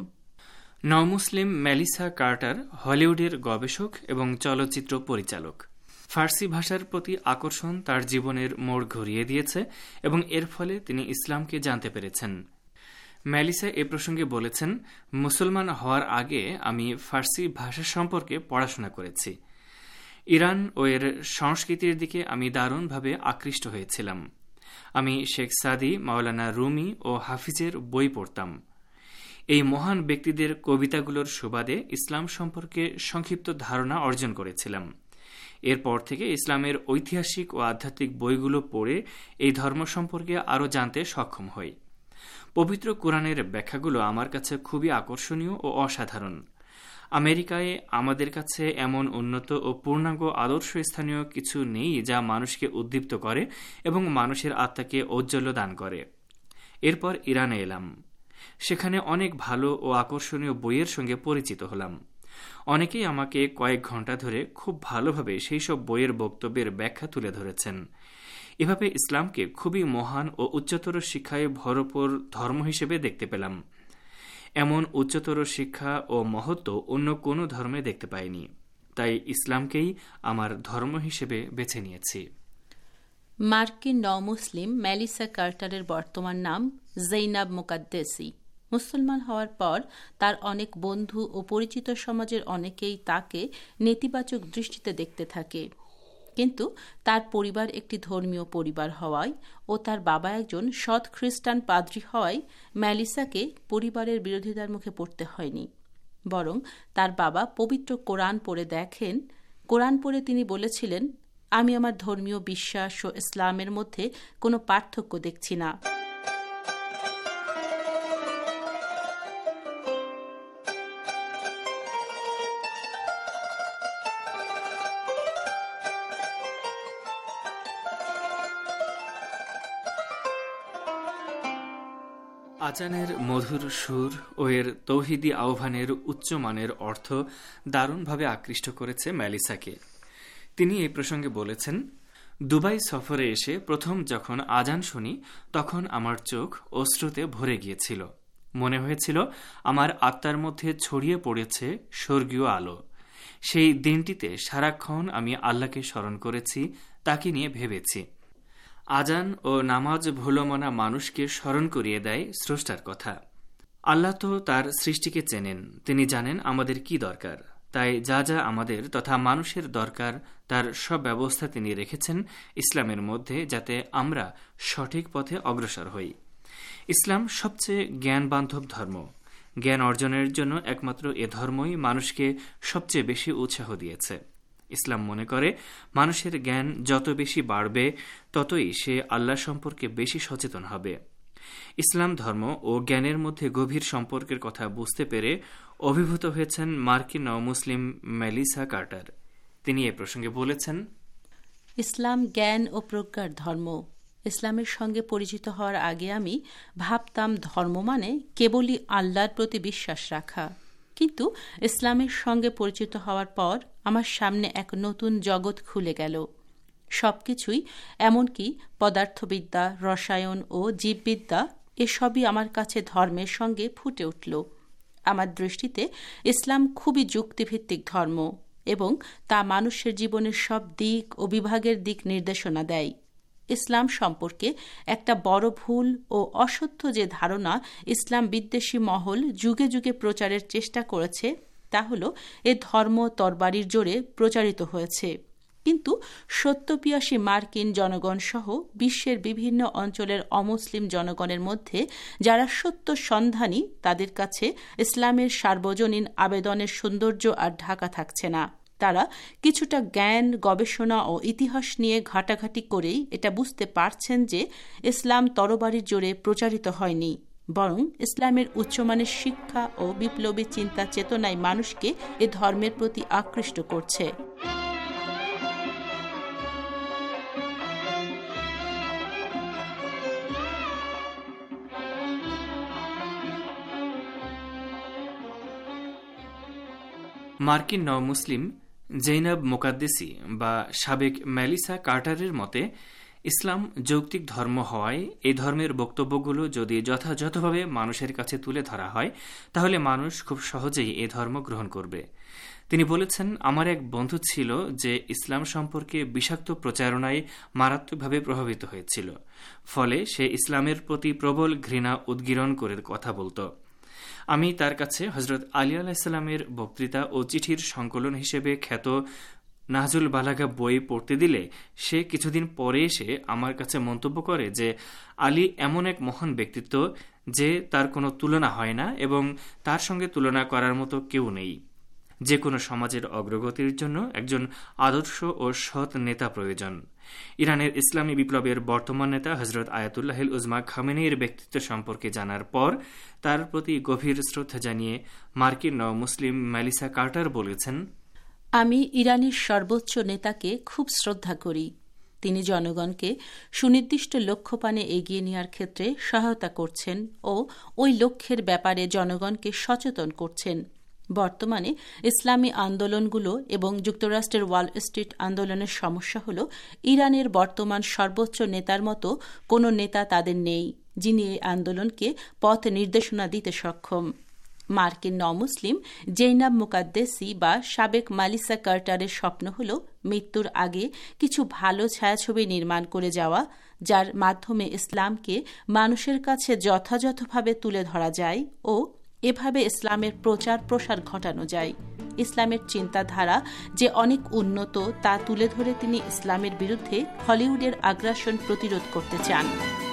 নওমুসলিম মেলিসা কার্টার হলিউডের গবেষক এবং চলচ্চিত্র পরিচালক। ফার্সি ভাষার প্রতি আকর্ষণ তার জীবনের মোড় ঘুরিয়ে দিয়েছে এবং এর ফলে তিনি ইসলামকে জানতে পেরেছেন। মেলিসা এ প্রসঙ্গে বলেছেন, মুসলমান হওয়ার আগে আমি ফার্সি ভাষা সম্পর্কে পড়াশোনা করেছি। ইরান ও এর সংস্কৃতির দিকে আমি দারুণভাবে আকৃষ্ট হয়েছিলাম। আমি শেখ সাদি, মাওলানা রুমি ও হাফিজের বই পড়তাম। এই মহান ব্যক্তিদের কবিতাগুলোর সুবাদে ইসলাম সম্পর্কে সংক্ষিপ্ত ধারণা অর্জন করেছিলাম। এরপর থেকে ইসলামের ঐতিহাসিক ও আধ্যাত্মিক বইগুলো পড়ে এই ধর্ম সম্পর্কে আরও জানতে সক্ষম হই। পবিত্র কোরআনের ব্যাখ্যাগুলো আমার কাছে খুবই আকর্ষণীয় ও অসাধারণ। আমেরিকায় আমাদের কাছে এমন উন্নত ও পূর্ণাঙ্গ আদর্শ স্থানীয় কিছু নেই যা মানুষকে উদ্দীপ্ত করে এবং মানুষের আত্মাকে ঔজ্জ্বল্য দান করে। এরপর ইরানে এলাম। সেখানে অনেক ভালো ও আকর্ষণীয় বইয়ের সঙ্গে পরিচিত হলাম। অনেকেই আমাকে কয়েক ঘন্টা ধরে খুব ভালোভাবে সেই সব বইয়ের বক্তব্যের ব্যাখ্যা তুলে ধরেছেন। এভাবে ইসলামকে খুবই মহান ও উচ্চতর শিক্ষায় ভরপুর ধর্ম হিসেবে দেখতে পেলাম। এমন উচ্চতর শিক্ষা ও মহত্ব অন্য কোনো ধর্মে দেখতে পাইনি। তাই ইসলামকেই আমার ধর্ম হিসেবে বেছে নিয়েছি। মার্কিন নওমুসলিম মেলিসা কার্টারের বর্তমান নাম জৈনাব মুকাদ্দেসি। মুসলমান হওয়ার পর তার অনেক বন্ধু ও পরিচিত সমাজের অনেকেই তাকে নেতিবাচক দৃষ্টিতে দেখতে থাকে, কিন্তু তার পরিবার একটি ধর্মীয় পরিবার হওয়ায় ও তার বাবা একজন সৎ খ্রিস্টান পাদ্রী হওয়ায় মেলিসাকে পরিবারের বিরোধিতার মুখে পড়তে হয়নি। বরং তার বাবা পবিত্র কোরআন পড়ে দেখেন। কোরআন পড়ে তিনি বলেছিলেন, আমি আমার ধর্মীয় বিশ্বাস ও ইসলামের মধ্যে কোনো পার্থক্য দেখছি না। আজানের মধুর সুর ও এর তৌহিদি আহ্বানের উচ্চমানের অর্থ দারুণভাবে আকৃষ্ট করেছে মেলিসাকে। তিনি এই প্রসঙ্গে বলেছেন, দুবাই সফরে এসে প্রথম যখন আজান শুনি তখন আমার চোখ অশ্রুতে ভরে গিয়েছিল। মনে হয়েছিল আমার আত্মার মধ্যে ছড়িয়ে পড়েছে স্বর্গীয় আলো। সেই দিনটিতে সারাক্ষণ আমি আল্লাহকে স্মরণ করেছি, তাকে নিয়ে ভেবেছি। আজান ও নামাজ ভুলমনা মানুষকে স্মরণ করিয়ে দেয় স্রষ্টার কথা। আল্লাহ তো তার সৃষ্টিকে চেনেন, তিনি জানেন আমাদের কি দরকার। তাই যা যা আমাদের তথা মানুষের দরকার তার সব ব্যবস্থা তিনি রেখেছেন ইসলামের মধ্যে, যাতে আমরা সঠিক পথে অগ্রসর হই। ইসলাম সবচেয়ে জ্ঞানবান্ধব ধর্ম। জ্ঞান অর্জনের জন্য একমাত্র এ ধর্মই মানুষকে সবচেয়ে বেশি উৎসাহ দিয়েছে। ইসলাম মনে করে মানুষের জ্ঞান যত বেশি বাড়বে ততই সে আল্লাহ সম্পর্কে বেশি সচেতন হবে। ইসলাম ধর্ম ও জ্ঞানের মধ্যে গভীর সম্পর্কের কথা বুঝতে পেরে অভিভূত হয়েছেন মার্কিন মুসলিম মেলিসা কার্টার। তিনি এ প্রসঙ্গে বলেছেন, ইসলাম জ্ঞান ও প্রজ্ঞার ধর্ম। ইসলামের সঙ্গে পরিচিত হওয়ার আগে আমি ভাবতাম ধর্ম মানে কেবলই আল্লাহর প্রতি বিশ্বাস রাখা, কিন্তু ইসলামের সঙ্গে পরিচিত হওয়ার পর আমার সামনে এক নতুন জগৎ খুলে গেল। সবকিছুই, এমনকি পদার্থবিদ্যা, রসায়ন ও জীববিদ্যা, এসবই আমার কাছে ধর্মের সঙ্গে ফুটে উঠল। আমার দৃষ্টিতে ইসলাম খুবই যুক্তিভিত্তিক ধর্ম এবং তা মানুষের জীবনের সব দিক ও বিভাগের দিক নির্দেশনা দেয়। ইসলাম সম্পর্কে একটা বড় ভুল ও অসত্য যে ধারণা ইসলাম বিদ্বেষী মহল যুগে যুগে প্রচারের চেষ্টা করেছে তা হল এ ধর্ম তরবারির জোরে প্রচারিত হয়েছে। কিন্তু সত্যপিয়াসী মার্কিন জনগণ সহ বিশ্বের বিভিন্ন অঞ্চলের অমুসলিম জনগণের মধ্যে যারা সত্য সন্ধানী, তাদের কাছে ইসলামের সার্বজনীন আবেদনের সৌন্দর্য আর ঢাকা থাকছে না। তারা কিছুটা জ্ঞান, গবেষণা ও ইতিহাস নিয়ে ঘাটাঘাটি করেই এটা বুঝতে পারছেন যে ইসলাম তরবারির জোরে প্রচারিত হয়নি, বরং ইসলামের উচ্চমানের শিক্ষা ও বিপ্লবী চিন্তা চেতনায় মানুষকে এ ধর্মের প্রতি আকৃষ্ট করছে। মার্কিন নও-মুসলিম জৈনব মোকাদ্দেসি বা সাবেক মেলিসা কার্টারের মতে, ইসলাম যৌক্তিক ধর্ম হওয়ায় এই ধর্মের বক্তব্যগুলো যদি যথাযথভাবে মানুষের কাছে তুলে ধরা হয় তাহলে মানুষ খুব সহজেই এ ধর্ম গ্রহণ করবে। তিনি বলেছেন, আমার এক বন্ধু ছিল যে ইসলাম সম্পর্কে বিষাক্ত প্রচারণায় মারাত্মকভাবে প্রভাবিত হয়েছিল, ফলে সে ইসলামের প্রতি প্রবল ঘৃণা উদ্গীরণ করে কথা বলত। আমি তার কাছে হজরত আলী আলাইসাল্লামের বক্তৃতা ও চিঠির সংকলন হিসেবে খ্যাত নাহজুল বালাগা বই পড়তে দিলে সে কিছুদিন পরে এসে আমার কাছে মন্তব্য করে যে আলী এমন এক মহান ব্যক্তিত্ব যে তার কোনো তুলনা হয় না এবং তার সঙ্গে তুলনা করার মতো কেউ নেই। যে কোনো সমাজের অগ্রগতির জন্য একজন আদর্শ ও সৎ নেতা প্রয়োজন। ইরানের ইসলামী বিপ্লবের বর্তমান নেতা হজরত আয়াতুল্লাহিল উজমা খামেনেইর ব্যক্তিত্ব সম্পর্কে জানার পর তার প্রতি গভীর শ্রদ্ধা জানিয়ে মার্কিন নও-মুসলিম মেলিসা কার্টার বলেছেন, আমি ইরানের সর্বোচ্চ নেতাকে খুব শ্রদ্ধা করি। তিনি জনগণকে সুনির্দিষ্ট লক্ষ্যপানে এগিয়ে নেওয়ার ক্ষেত্রে সহায়তা করছেন ও ওই লক্ষ্যের ব্যাপারে জনগণকে সচেতন করছেন। বর্তমানে ইসলামী আন্দোলনগুলো এবং যুক্তরাষ্ট্রের ওয়াল স্ট্রিট আন্দোলনের সমস্যা হল ইরানের বর্তমান সর্বোচ্চ নেতার মতো কোনো নেতা তাদের নেই যিনি এই আন্দোলনকে পথ নির্দেশনা দিতে সক্ষম। মার্কিন নও-মুসলিম জৈনব মুকাদ্দেসি বা সাবেক মেলিসা কার্টারের স্বপ্ন হল মৃত্যুর আগে কিছু ভালো ছায়াছবি নির্মাণ করে যাওয়া, যার মাধ্যমে ইসলামকে মানুষের কাছে যথাযথভাবে তুলে ধরা যায় ও এভাবে ইসলামের প্রচার প্রসার ঘটানো যায়। ইসলামের চিন্তাধারা যে অনেক উন্নত তা তুলে ধরে তিনি ইসলামের বিরুদ্ধে হলিউডের আগ্রাসন প্রতিরোধ করতে চান।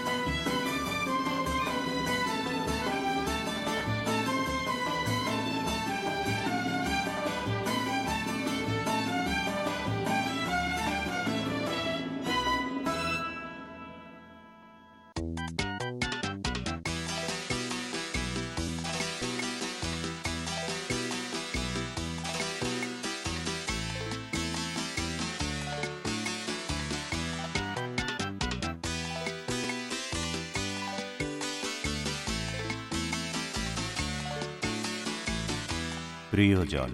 প্রিয়জন।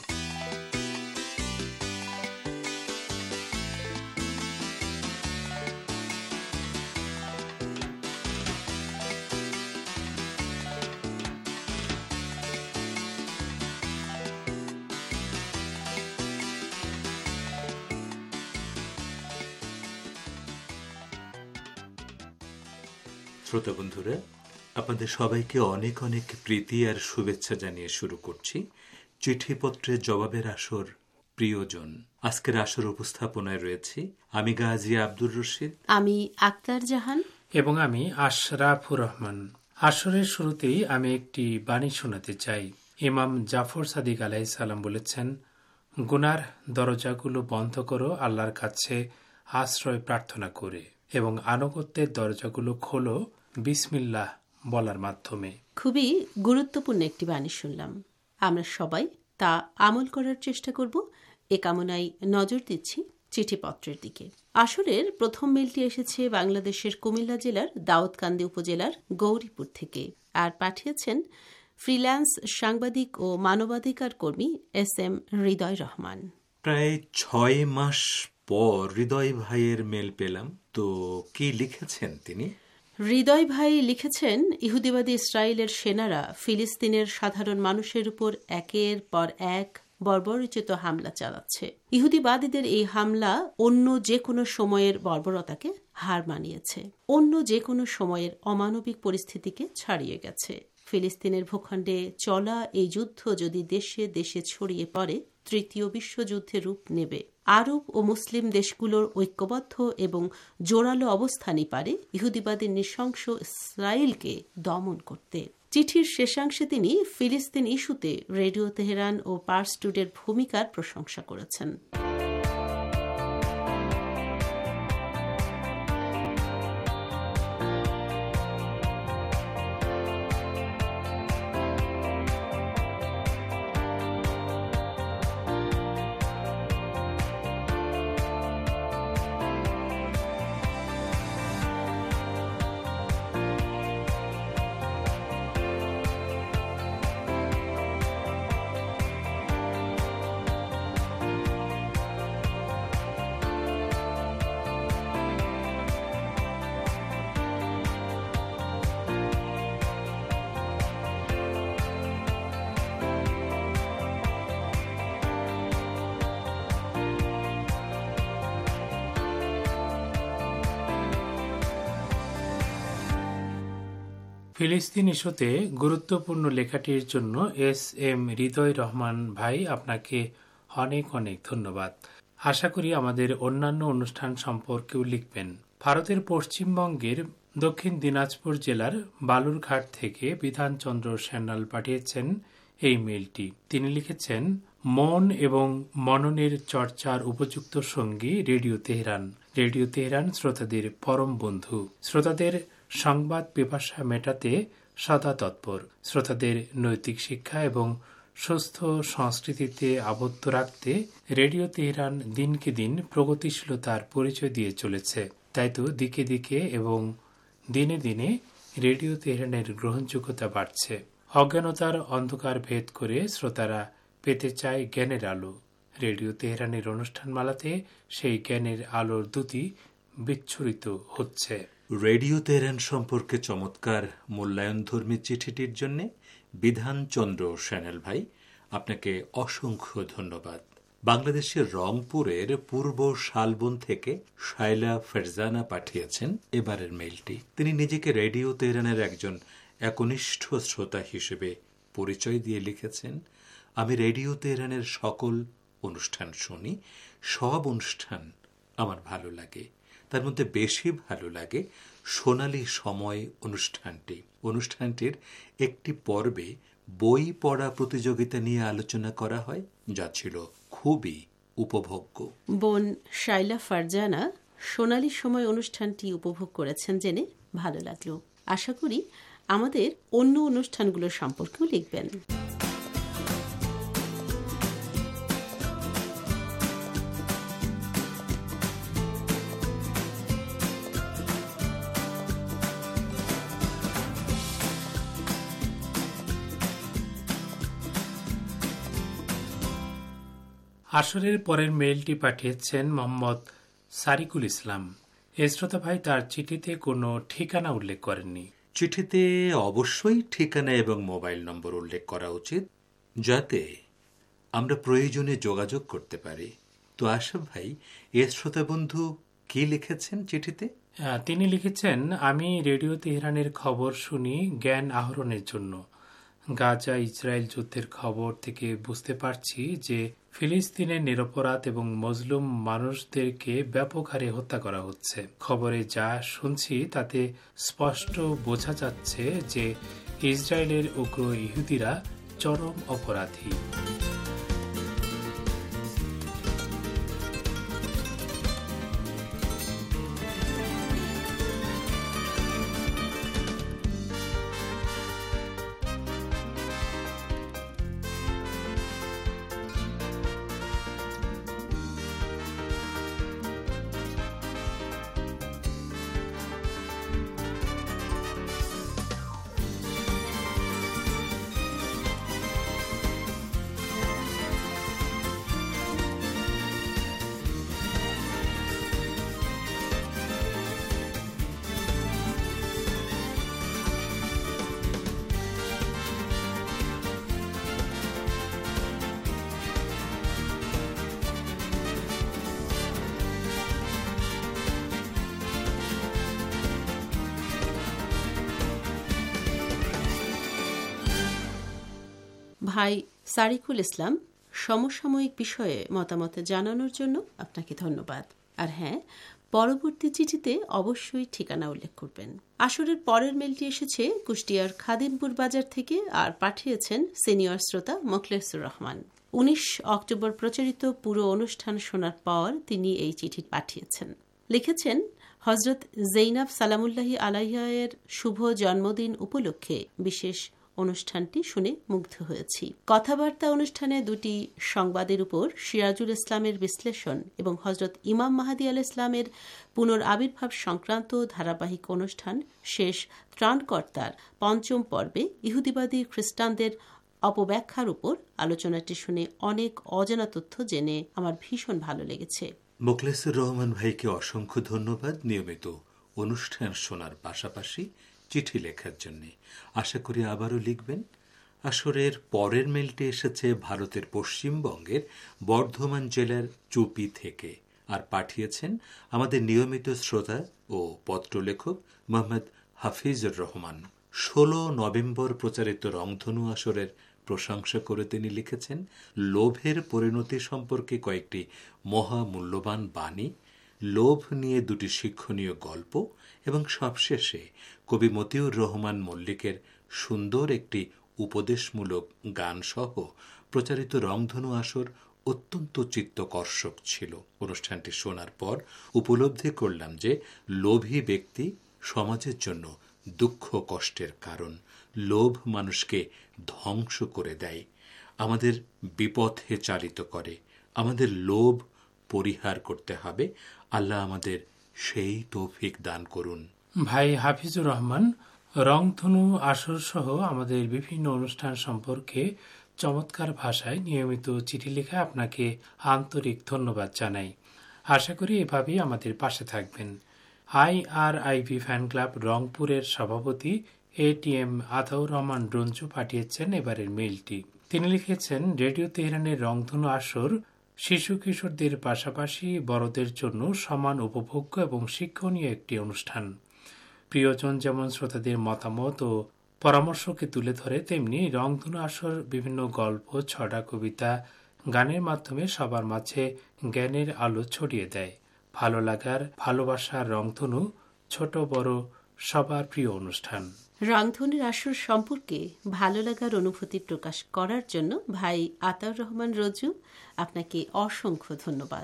শ্রোতা বন্ধুরা, আপনাদের সবাইকে অনেক অনেক প্রীতি আর শুভেচ্ছা জানিয়ে শুরু করছি চিঠিপত্রের জবাবের আসর প্রিয়জন। আজকের আসর উপস্থাপনায় রয়েছি আমি গাজী আব্দুর রশিদ, আমি আক্তার জাহান এবং আমি আশরাফুর রহমান। আসরের শুরুতেই আমি একটি বাণী শোনাতে চাই। ইমাম জাফর সাদিক আলাইহিস সালাম বলেছেন, গুনার দরজাগুলো বন্ধ করো আল্লাহর কাছে আশ্রয় প্রার্থনা করে, এবং আনুগত্যের দরজাগুলো খোলো বিসমিল্লাহ বলার মাধ্যমে। খুবই গুরুত্বপূর্ণ একটি বাণী শুনলাম। আমরা সবাই তা আমল করার চেষ্টা করব, এ কামনায় নজর দিচ্ছি চিঠিপত্রের দিকে। আসরের প্রথম মেলটি এসেছে বাংলাদেশের কুমিল্লা জেলার দাউদকান্দি উপজেলার গৌরীপুর থেকে, আর পাঠিয়েছেন ফ্রিল্যান্স সাংবাদিক ও মানবাধিকার কর্মী এস এম হৃদয় রহমান। প্রায় ছয় মাস পর হৃদয় ভাইয়ের মেল পেলাম, তো কি লিখেছেন তিনি? হৃদয় ভাই লিখেছেন, ইহুদিবাদী ইসরায়েলের সেনারা ফিলিস্তিনের সাধারণ মানুষের উপর একের পর এক বর্বরোচিত হামলা চালাচ্ছে। ইহুদিবাদীদের এই হামলা অন্য যে কোনো সময়ের বর্বরতাকে হার মানিয়েছে, অন্য যে কোনো সময়ের অমানবিক পরিস্থিতিকে ছাড়িয়ে গেছে। ফিলিস্তিনের ভূখণ্ডে চলা এই যুদ্ধ যদি দেশে দেশে ছড়িয়ে পড়ে, তৃতীয় বিশ্বযুদ্ধের রূপ নেবে। আরব ও মুসলিম দেশগুলোর ঐক্যবদ্ধ এবং জোরালো অবস্থানই পারে ইহুদিবাদী নৃশংস ইসরায়েলকে দমন করতে। চিঠির শেষাংশে তিনি ফিলিস্তিন ইস্যুতে রেডিও তেহরান ও পার্স টুডের ভূমিকার প্রশংসা করেছেন। ফিলিস্তিন ইস্যুতে গুরুত্বপূর্ণ লেখাটির জন্য এস এম হৃদয় রহমান ভাই আপনাকে অনেক অনেক ধন্যবাদ। আশা করি আমাদের অন্যান্য অনুষ্ঠান সম্পর্কেও লিখবেন। ভারতের পশ্চিমবঙ্গের দক্ষিণ দিনাজপুর জেলার বালুরঘাট থেকে বিধানচন্দ্র সান্যাল পাঠিয়েছেন এই মেলটি। তিনি লিখেছেন, মন এবং মননের চর্চার উপযুক্ত সঙ্গী রেডিও তেহরান। রেডিও তেহরান শ্রোতাদের পরম বন্ধু, শ্রোতাদের সংবাদ পিপাসা মেটাতে সদা তৎপর, শ্রোতাদের নৈতিক শিক্ষা এবং সুস্থ সংস্কৃতিতে আবদ্ধ রাখতে রেডিও তেহরান দিনকে দিন প্রগতিশীলতার পরিচয় দিয়ে চলেছে। তাই তো দিকে দিকে এবং দিনে দিনে রেডিও তেহরানের গ্রহণযোগ্যতা বাড়ছে। অজ্ঞানতার অন্ধকার ভেদ করে শ্রোতারা পেতে চায় জ্ঞানের আলো। রেডিও তেহরানের অনুষ্ঠানমালাতে সেই জ্ঞানের আলোর দ্যুতি বিচ্ছুরিত হচ্ছে। রেডিও তেহরান সম্পর্কে চমৎকার মূল্যায়নধর্মী চিঠিটির জন্য বিধানচন্দ্র সান্যাল ভাই, আপনাকে অসংখ্য ধন্যবাদ। বাংলাদেশের রংপুরের পূর্ব শালবন থেকে শায়লা ফেরজানা পাঠিয়েছেন এবারের মেইলটি। তিনি নিজেকে রেডিও তেহরানের একজন একনিষ্ঠ শ্রোতা হিসেবে পরিচয় দিয়ে লিখেছেন, আমি রেডিও তেহরানের সকল অনুষ্ঠান শুনি, সব অনুষ্ঠান আমার ভালো লাগে। তার মধ্যে বেশি ভালো লাগে সোনালী সময় অনুষ্ঠানটি। অনুষ্ঠানটির একটি পর্বে বই পড়া প্রতিযোগিতা নিয়ে আলোচনা করা হয়, যা ছিল খুবই উপভোগ্য। বোন শাইলা ফারজানা সোনালী সময় অনুষ্ঠানটি উপভোগ করেছেন জেনে ভালো লাগলো। আশা করি আমাদের অন্য অনুষ্ঠানগুলো সম্পর্কেও লিখবেন। আসরের পরের মেইলটি পাঠিয়েছেন মোহাম্মদ সারিকুল ইসলাম। এ শ্রোতা ভাই তার চিঠিতে কোনো ঠিকানা উল্লেখ করেননি। চিঠিতে অবশ্যই ঠিকানা এবং মোবাইল নম্বর উল্লেখ করা উচিত, যাতে আমরা প্রয়োজনে যোগাযোগ করতে পারি। তো আশরাফ ভাই, এ শ্রোতা বন্ধু কি লিখেছেন চিঠিতে? তিনি লিখেছেন, আমি রেডিও তেহরানের খবর শুনি জ্ঞান আহরণের জন্য। গাজা ইসরায়েল যুদ্ধের খবর থেকে বুঝতে পারছি যে ফিলিস্তিনের নিরপরাধ এবং মজলুম মানুষদেরকে ব্যাপক হারে হত্যা করা হচ্ছে। খবরে যা শুনছি তাতে স্পষ্ট বোঝা যাচ্ছে যে ইসরায়েলের উগ্র ইহুদিরা চরম অপরাধী। ভাই সারিকুল ইসলাম, সমসাময়িক বিষয়ে মতামত জানানোর জন্য আপনাকে ধন্যবাদ। আর হ্যাঁ, পরবর্তী চিঠিতে অবশ্যই ঠিকানা উল্লেখ করবেন। আসরের পরের মেলটি এসেছে কুষ্টিয়ার খাদিমপুর বাজার থেকে আর পাঠিয়েছেন সিনিয়র শ্রোতা মোখলেসুর রহমান। উনিশ অক্টোবর প্রচারিত পুরো অনুষ্ঠান শোনার পর তিনি এই চিঠি পাঠিয়েছেন। লিখেছেন, হজরত জৈনাব সালামুল্লাহি আলাইহায়ের শুভ জন্মদিন উপলক্ষে বিশেষ অনুষ্ঠানটি শুনে মুগ্ধ হয়েছি। কথাবার্তা অনুষ্ঠানে দুটি সংবাদের উপর সিরাজুল ইসলামের বিশ্লেষণ এবং হজরত ইমাম মাহাদি আল ইসলামের পুনরাবির্ভাব সংক্রান্ত ধারাবাহিক অনুষ্ঠান শেষ ত্রাণকর্তার পঞ্চম পর্বে ইহুদিবাদী খ্রিস্টানদের অপব্যাখ্যার উপর আলোচনাটি শুনে অনেক অজানা তথ্য জেনে আমার ভীষণ ভালো লেগেছে। মোখলেসুর রহমান ভাইকে অসংখ্য ধন্যবাদ নিয়মিত অনুষ্ঠান শোনার পাশাপাশি চিঠি লেখার জন্য। আশা করি আবারও লিখবেন। আসরের পরের মেলটি এসেছে ভারতের পশ্চিমবঙ্গের বর্ধমান জেলার চুপি থেকে আর পাঠিয়েছেন আমাদের নিয়মিত শ্রোতা ও পত্রলেখক মোহাম্মদ হাফিজুর রহমান। ষোলো নভেম্বর প্রচারিত রংধনু আসরের প্রশংসা করে তিনি লিখেছেন, লোভের পরিণতি সম্পর্কে কয়েকটি মহামূল্যবান বাণী, লোভ নিয়ে দুটি শিক্ষণীয় গল্প এবং সবশেষে কবি মতিউর রহমান মল্লিকের সুন্দর একটি উপদেশমূলক গান সহ প্রচারিত রংধনু আসর অত্যন্ত চিত্তকর্ষক ছিল। অনুষ্ঠানটি শোনার পর উপলব্ধি করলাম যে লোভী ব্যক্তি সমাজের জন্য দুঃখ কষ্টের কারণ। লোভ মানুষকে ধ্বংস করে দেয়, আমাদের বিপথে চালিত করে। আমাদের লোভ পরিহার করতে হবে। আল্লাহ আমাদের সেই তৌফিক দান করুন। ভাই হাফিজুর রহমান রংধনু আসর সহ আমাদের বিভিন্ন অনুষ্ঠান সম্পর্কে চমৎকার ভাষায় নিয়মিত চিঠি লেখা আপনাকে আন্তরিক ধন্যবাদ জানাই। আশা করি এভাবেই আমাদের পাশে থাকবেন। I R IV fan club রংপুরের সভাপতি A T M Ataur Rahman Ranju পাঠিয়েছেন এবারের মেইলটি। তিনি লিখেছেন, রেডিও তেহরানের রংধনু আসর শিশু কিশোরদের পাশাপাশি বড়দের জন্য সমান উপভোগ্য এবং শিক্ষণীয় একটি অনুষ্ঠান। প্রিয়জন যেমন শ্রোতাদের মতামত ও পরামর্শকে তুলে ধরে, তেমনি রংধনু আসর বিভিন্ন গল্প, ছড়া, কবিতা, গানের মাধ্যমে সবার মাঝে জ্ঞানের আলো ছড়িয়ে দেয়। ভালো লাগার, ভালোবাসার রংধনু ছোট বড় সবার প্রিয় অনুষ্ঠান। রংধনুর আসর সম্পর্কে ভালো লাগার অনুভূতি প্রকাশ করার জন্য ভাই আতাউর রহমান রজু, আপনাকে অসংখ্য ধন্যবাদ।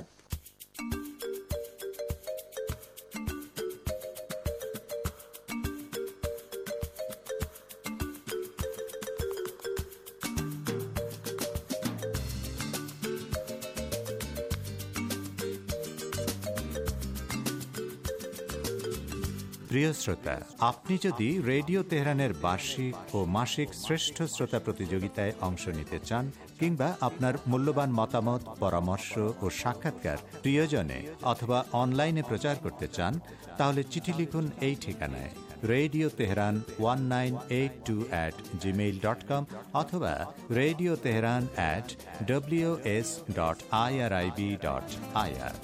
প্রিয় শ্রোতা, আপনি যদি রেডিও তেহরানের বার্ষিক ও মাসিক শ্রেষ্ঠ শ্রোতা প্রতিযোগিতায় অংশ নিতে চান কিংবা আপনার মূল্যবান মতামত, পরামর্শ ও সাক্ষাৎকার প্রিয়জনে অথবা অনলাইনে প্রচার করতে চান, তাহলে চিঠি লিখুন এই ঠিকানায়, radio Tehran one nine eight two at Gmail dot com অথবা radio Tehran at W S dot I R I B dot I R.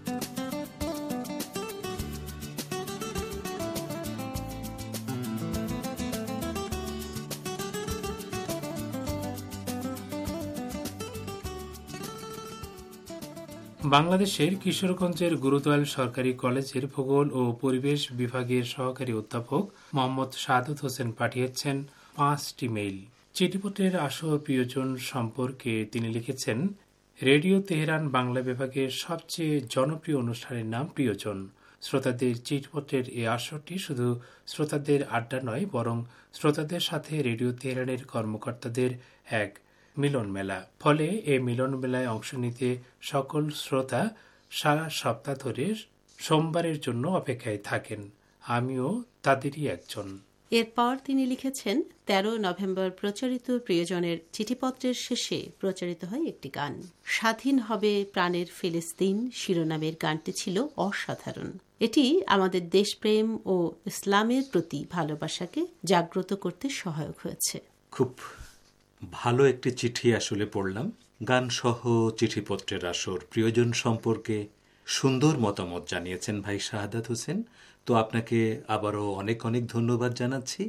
বাংলাদেশের কিশোরগঞ্জের গুরুদয়াল সরকারি কলেজের ভূগোল ও পরিবেশ বিভাগের সহকারী অধ্যাপক মোহাম্মদ সাদত হোসেন পাঠিয়েছেন পাঁচটি মেইল। চিঠিপত্রের আসর প্রিয়জন সম্পর্কে তিনি লিখেছেন, রেডিও তেহরান বাংলা বিভাগের সবচেয়ে জনপ্রিয় অনুষ্ঠানের নাম প্রিয়জন। শ্রোতাদের চিঠিপত্রের এই আসরটি শুধু শ্রোতাদের আড্ডা নয়, বরং শ্রোতাদের সাথে রেডিও তেহরানের কর্মকর্তাদের এক মিলন মেলা। ফলে এই মিলন মেলায় অংশ নিতে সকল শ্রোতা সারা সপ্তাহ ধরে সোমবারের জন্য অপেক্ষায় থাকেন। আমিও তাদেরই একজন। এরপর তিনি লিখেছেন, তেরো নভেম্বর প্রচারিত প্রিয়জনের চিঠিপত্রের শেষে প্রচারিত হয় একটি গান, স্বাধীন হবে প্রাণের ফিলিস্তিন শিরোনামের গানটি ছিল অসাধারণ। এটি আমাদের দেশপ্রেম ও ইসলামের প্রতি ভালোবাসাকে জাগ্রত করতে সহায়ক হয়েছে। খুব ভালো একটি চিঠি আসলে পড়লাম। গান সহ চিঠিপত্রের আসর প্রিয়জন সম্পর্কে সুন্দর মতামত জানিয়েছেন ভাই শাহাদাত হোসেন। তো আপনাকে আবারও অনেক অনেক ধন্যবাদ জানাচ্ছি।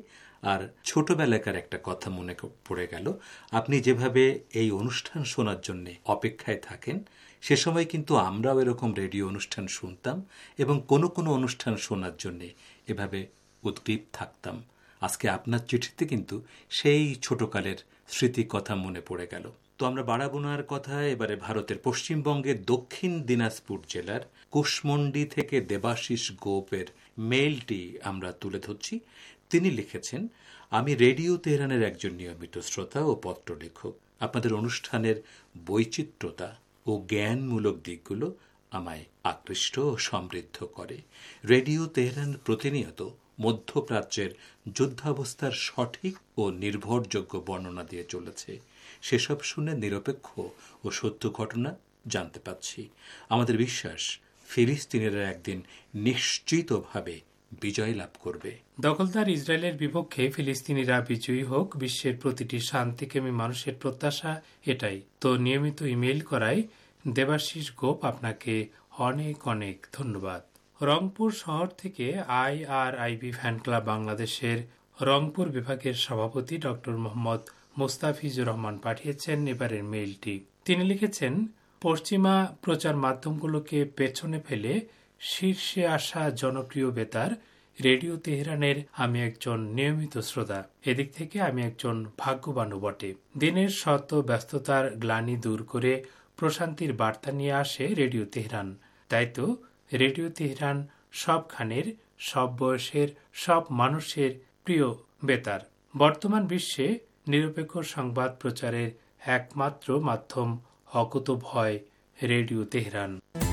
আর ছোটবেলাকার একটা কথা মনে পড়ে গেল, আপনি যেভাবে এই অনুষ্ঠান শোনার জন্য অপেক্ষায় থাকেন, সে সময় কিন্তু আমরাও এরকম রেডিও অনুষ্ঠান শুনতাম এবং কোনো কোনো অনুষ্ঠান শোনার জন্য এভাবে উদ্গ্রীব থাকতাম। আজকে আপনার চিঠিতে কিন্তু সেই ছোটকালের স্মৃতি কথা মনে পড়ে গেল। তো আমরা বাড়াবো না আর কথা, এবারে ভারতের পশ্চিমবঙ্গের দক্ষিণ দিনাজপুর জেলার কুশমন্ডি থেকে দেবাশিস গোপের মেইলটি আমরা তুলে ধরছি। তিনি লিখেছেন, আমি রেডিও তেহরানের একজন নিয়মিত শ্রোতা ও পত্র লেখক। আপনাদের অনুষ্ঠানের বৈচিত্র্যতা ও জ্ঞানমূলক দিকগুলো আমায় আকৃষ্ট ও সমৃদ্ধ করে। রেডিও তেহরান প্রতিনিয়ত মধ্যপ্রাচ্যের যুদ্ধাবস্থার সঠিক ও নির্ভরযোগ্য বর্ণনা দিয়ে চলেছে। সেসব শুনে নিরপেক্ষ ও সত্য ঘটনা জানতে পাচ্ছি। আমাদের বিশ্বাস, ফিলিস্তিনিরা একদিন নিশ্চিতভাবে বিজয় লাভ করবে। দখলদার ইসরায়েলের বিপক্ষে ফিলিস্তিনিরা বিজয়ী হোক, বিশ্বের প্রতিটি শান্তিকামী মানুষের প্রত্যাশা এটাই। তো নিয়মিত ইমেইল করায় দেবাশিস গোপ আপনাকে অনেক অনেক ধন্যবাদ। রংপুর শহর থেকে I R IB fan club বাংলাদেশের রংপুর বিভাগের সভাপতি ডক্টর মোহাম্মদ মোস্তাফিজুর রহমান পাঠিয়েছেন এবারের মেইলটি। তিনি লিখেছেন, পশ্চিমা প্রচার মাধ্যমগুলোকে পেছনে ফেলে শীর্ষে আসা জনপ্রিয় বেতার রেডিও তেহরানের আমি একজন নিয়মিত শ্রোতা। এদিক থেকে আমি একজন ভাগ্যবানও বটে। দিনের শত ব্যস্ততার গ্লানি দূর করে প্রশান্তির বার্তা নিয়ে আসে রেডিও তেহরান। তাই তো রেডিও তেহরান সবখানের, সব বয়সের, সব মানুষের প্রিয় বেতার। বর্তমান বিশ্বে নিরপেক্ষ সংবাদ প্রচারের একমাত্র মাধ্যম অকুতোভয় রেডিও তেহরান।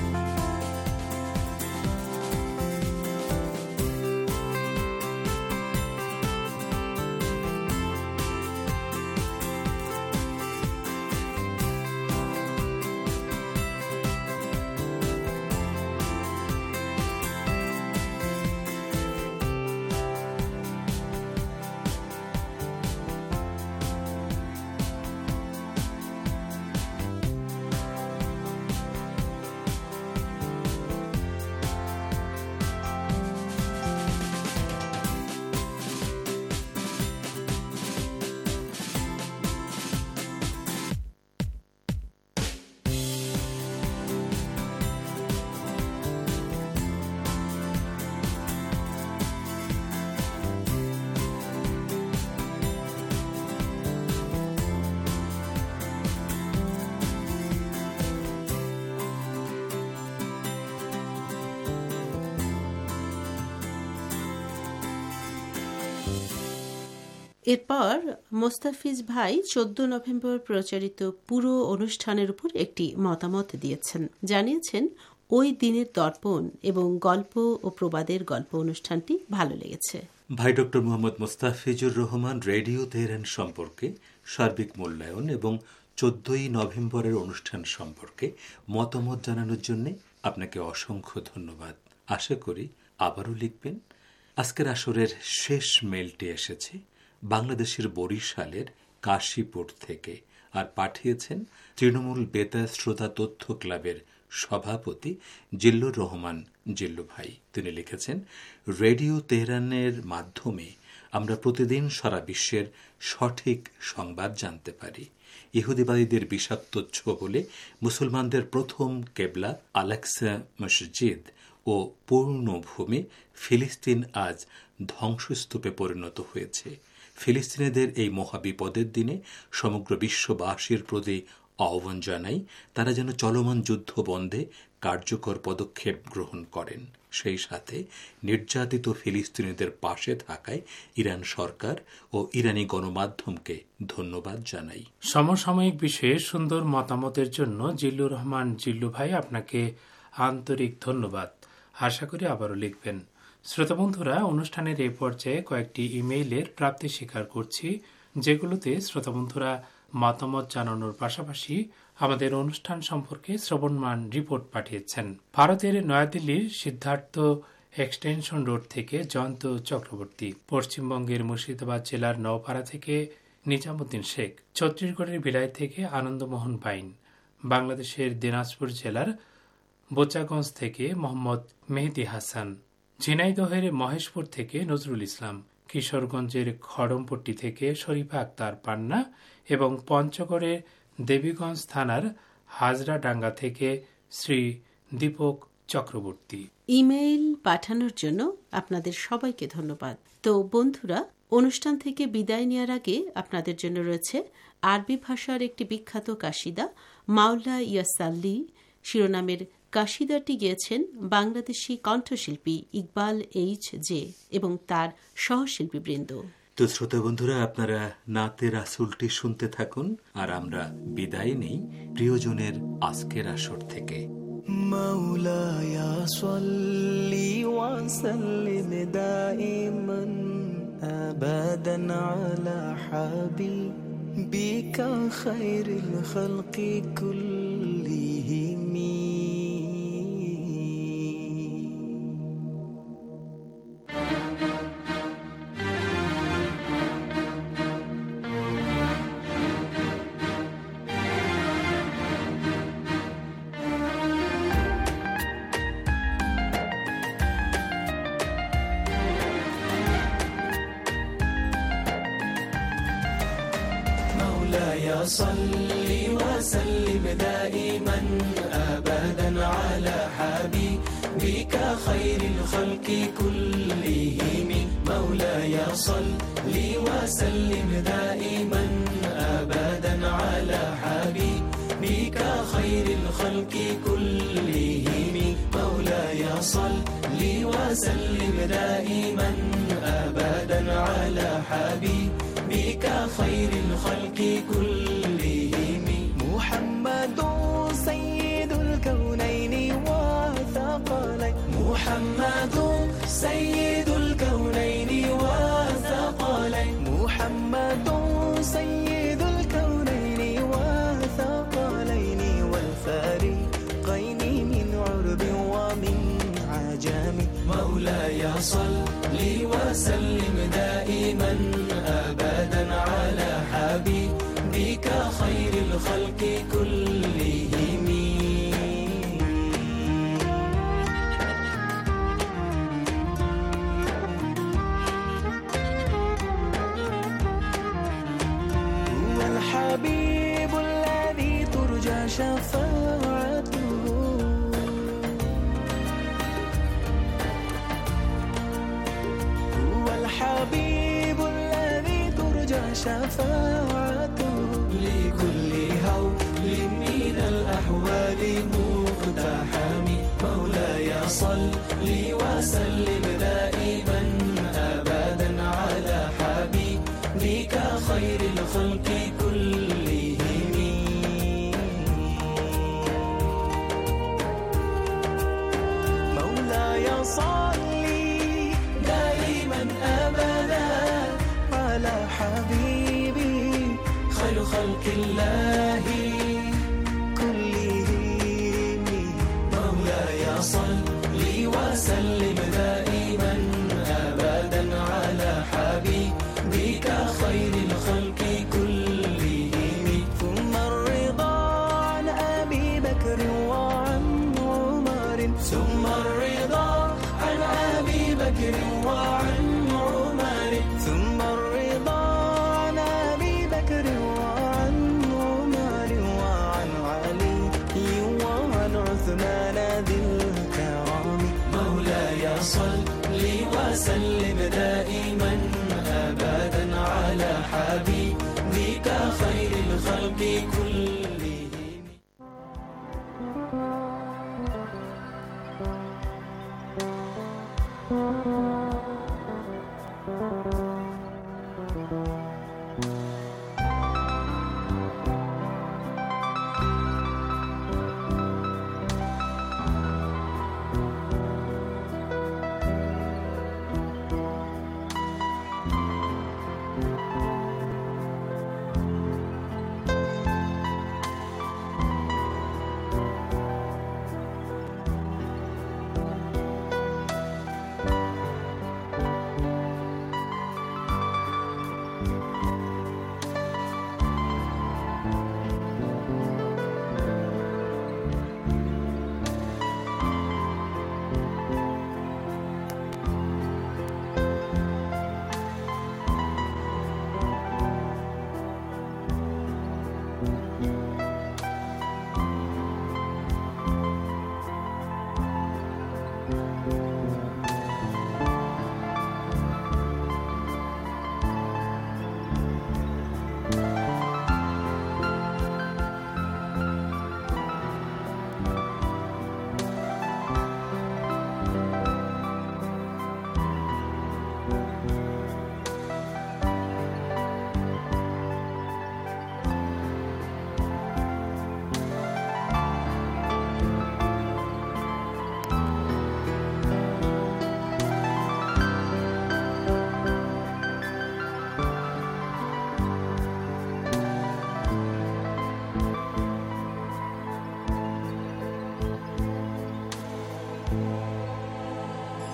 এরপর মোস্তাফিজ ভাই চোদ্দ নভেম্বর প্রচারিত পুরো অনুষ্ঠানের উপর একটি মতামত দিয়েছেন। জানিয়েছেন, ওই দিনের দর্পণ এবং গল্প ও প্রবাদের গল্প অনুষ্ঠানটি ভালো লেগেছে। ভাই doctor Mohammad Mostafizur Rahman radio Tehran সম্পর্কে সার্বিক মূল্যায়ন এবং চোদ্দই নভেম্বরের অনুষ্ঠান সম্পর্কে মতামত জানানোর জন্য আপনাকে অসংখ্য ধন্যবাদ। আশা করি আবারও লিখবেন। আজকের আসরের শেষ মেলটি এসেছে বাংলাদেশের বরিশালের কাশীপুর থেকে, আর পাঠিয়েছেন তৃণমূল বেতার শ্রোতা তথ্য ক্লাবের সভাপতি জিল্লুর রহমান জিল্লু ভাই। তিনি লিখেছেন, রেডিও তেহরানের মাধ্যমে আমরা প্রতিদিন সারা বিশ্বের সঠিক সংবাদ জানতে পারি। ইহুদিবাদীদের বিষাক্ত ছোবলে মুসলমানদের প্রথম কেবলা আলেক্সা মসজিদ ও পূর্ণভূমি ফিলিস্তিন আজ ধ্বংসস্তূপে পরিণত হয়েছে। ফিলিস্তিনিদের এই মহাবিপদের দিনে সমগ্র বিশ্ববাসীর প্রতি আহ্বান জানাই, তারা যেন চলমান যুদ্ধ বন্ধে কার্যকর পদক্ষেপ গ্রহণ করেন। সেই সাথে নির্যাতিত ফিলিস্তিনিদের পাশে থাকায় ইরান সরকার ও ইরানি গণমাধ্যমকে ধন্যবাদ জানাই। সমসাময়িক বিষয়ে সুন্দর মতামতের জন্য জিল্লুর রহমান জিল্লু ভাই আপনাকে আন্তরিক ধন্যবাদ। আশা করি আবারও লিখবেন। শ্রোতা বন্ধুরা, অনুষ্ঠানের এই পর্যায়ে কয়েকটি ইমেইলের প্রাপ্তি স্বীকার করছি, যেগুলোতে শ্রোতা বন্ধুরা মতামত জানানোর পাশাপাশি আমাদের অনুষ্ঠান সম্পর্কে শ্রবণমান রিপোর্ট পাঠিয়েছেন। ভারতের নয়াদিল্লির সিদ্ধার্থ এক্সটেনশন রোড থেকে জয়ন্ত চক্রবর্তী, পশ্চিমবঙ্গের মুর্শিদাবাদ জেলার নওপাড়া থেকে নিজামুদ্দিন শেখ, ছত্তিশগড়ের ভিলাই থেকে আনন্দমোহন বাইন, বাংলাদেশের দিনাজপুর জেলার বোচাগঞ্জ থেকে মোহাম্মদ মেহেদি হাসান, ঝিনাইদহের মহেশপুর থেকে নজরুল ইসলাম, কিশোরগঞ্জের খড়মপট্টি থেকে শরীফা আক্তার পান্না এবং পঞ্চগড়ের দেবীগঞ্জ থানার হাজরাডাঙ্গা থেকে শ্রী দীপক চক্রবর্তী। ইমেইল পাঠানোর জন্য আপনাদের সবাইকে ধন্যবাদ। তো বন্ধুরা, অনুষ্ঠান থেকে বিদায় নেওয়ার আগে আপনাদের জন্য রয়েছে আরবি ভাষার একটি বিখ্যাত কাসিদা, মাওলা ইয়াসাল্লি শিরোনামের কাসিদাটি গেয়েছেন বাংলাদেশি কণ্ঠশিল্পী ইকবাল এইচ জে এবং তার সহশিল্পীবৃন্দ। তো শ্রোতা বন্ধুরা, আপনারা নাতে রাসূলটি শুনতে থাকুন, আর আমরা বিদায় নেই প্রিয়জনের আজকের আসর থেকে। মাওলায়া সাল্লি ওয়া সাল্লিম দাইমান আবাদান আলা হাবিবিকা খায়রিল খালকি কুল্লিহিম। صلي وسلم دائما أبدا على حبيبك خير الخلق كلهم. مولاي صلي وسلم دائما أبدا على حبيبك خير الخلق كلهم. مولاي صلي وسلم دائما أبدا على حبيبك خير الخلق كلهم. محمد سيد الكونين وثقلين. محمد سيد الكونين وثقلين. محمد سيد الكونين وثقلين والفريقين من عرب ومن عجم. مولاي صل وسلم دائما أبدا على حبيبك خير الخلق كلهم. هو الحبيب الذي ترجى شفاعته. هو الحبيب الذي ترجى شفاعته لكل هول من الأحوال مقتحم. مولاي صل وسلم دائما أبدا على حبيبك خير الخلق كلهم. مولاي صل دائما أبدا على حبيبي خير خلق الله كلهم. مولاي صل وسلم دائما أبدا على حبيبك خير الخلق كلهم. ثم الرضا عن أبي بكر وعن عمر. ثم الرضا عن أبي بكر وعن عمر. ثم الرضا عن أبي بكر وعن عمر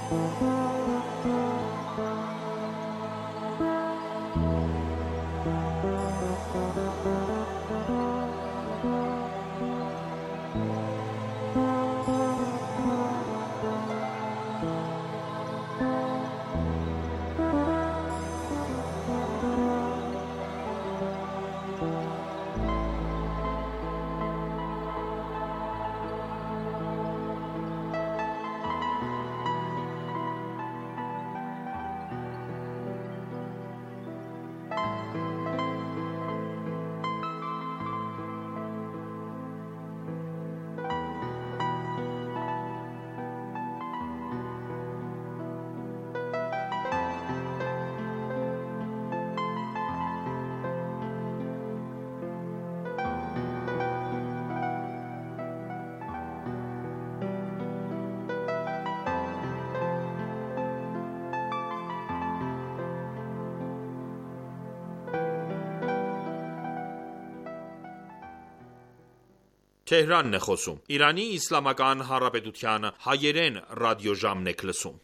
Թեհրանն է խոսում։ Իրանի Իսլամական Հանրապետության հայերեն ռադիոժամն եք լսում։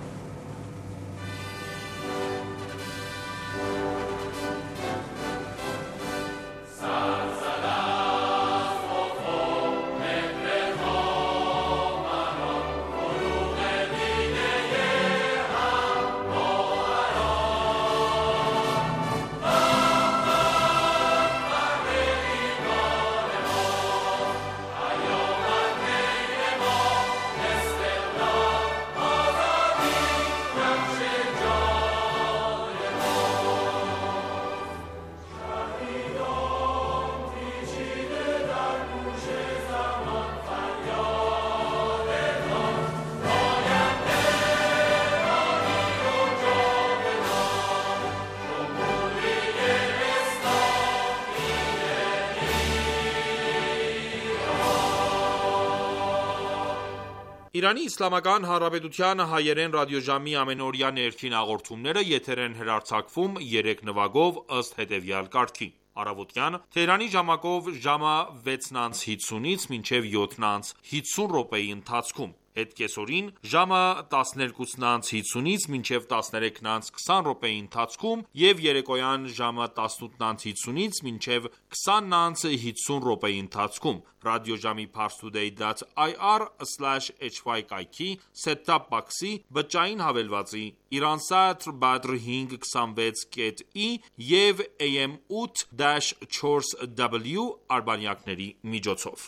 Իրանի Իսլամական Հանրապետության հայերեն ռադիոժամի ամենօրյա ներքին հաղորդումները եթեր են հեռարձակվում երեք նվագով ըստ հետևյալ կարգի. Առավոտյան Թեհրանի ժամակով ժամը վեցն անց հիսունից մինչև յոթն անց հիսուն րոպեի ընթացքում, հետ կեսօրին ժամը տասներկուսն անց հիսունից մինչև տասներեքն անց քսան րոպեի ընթացքում եւ երեկոյան ժամը տասնութն անց հիսունից մինչև քսանն անց հիսուն րոպեի ընթացքում ռադիոժամի parstoday dot i r slash h y կայքի set-top box-ի բջջային հավելվածի Iransat Badr հինգ քսանվեց կետ ի եւ A M ութ չորս W արբանյակների միջոցով։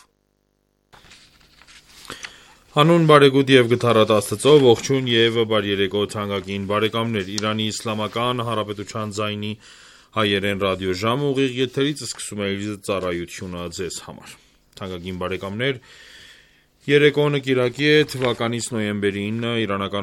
Հանուն բարեգութ եւ գթառատ Աստծո, ողջույն եւ բարի երեկո թանկագին բարեկամներ։ Իրանի Իսլամական Հանրապետության ձայնի հայերեն ռադիոժամը ուղիղ եթերից սկսում է իր ծառայությունը ձեզ համար։ Թանկագին բարեկամներ, երեկոն կիրակի է, թվականից նոյեմբերի ինը, իրանական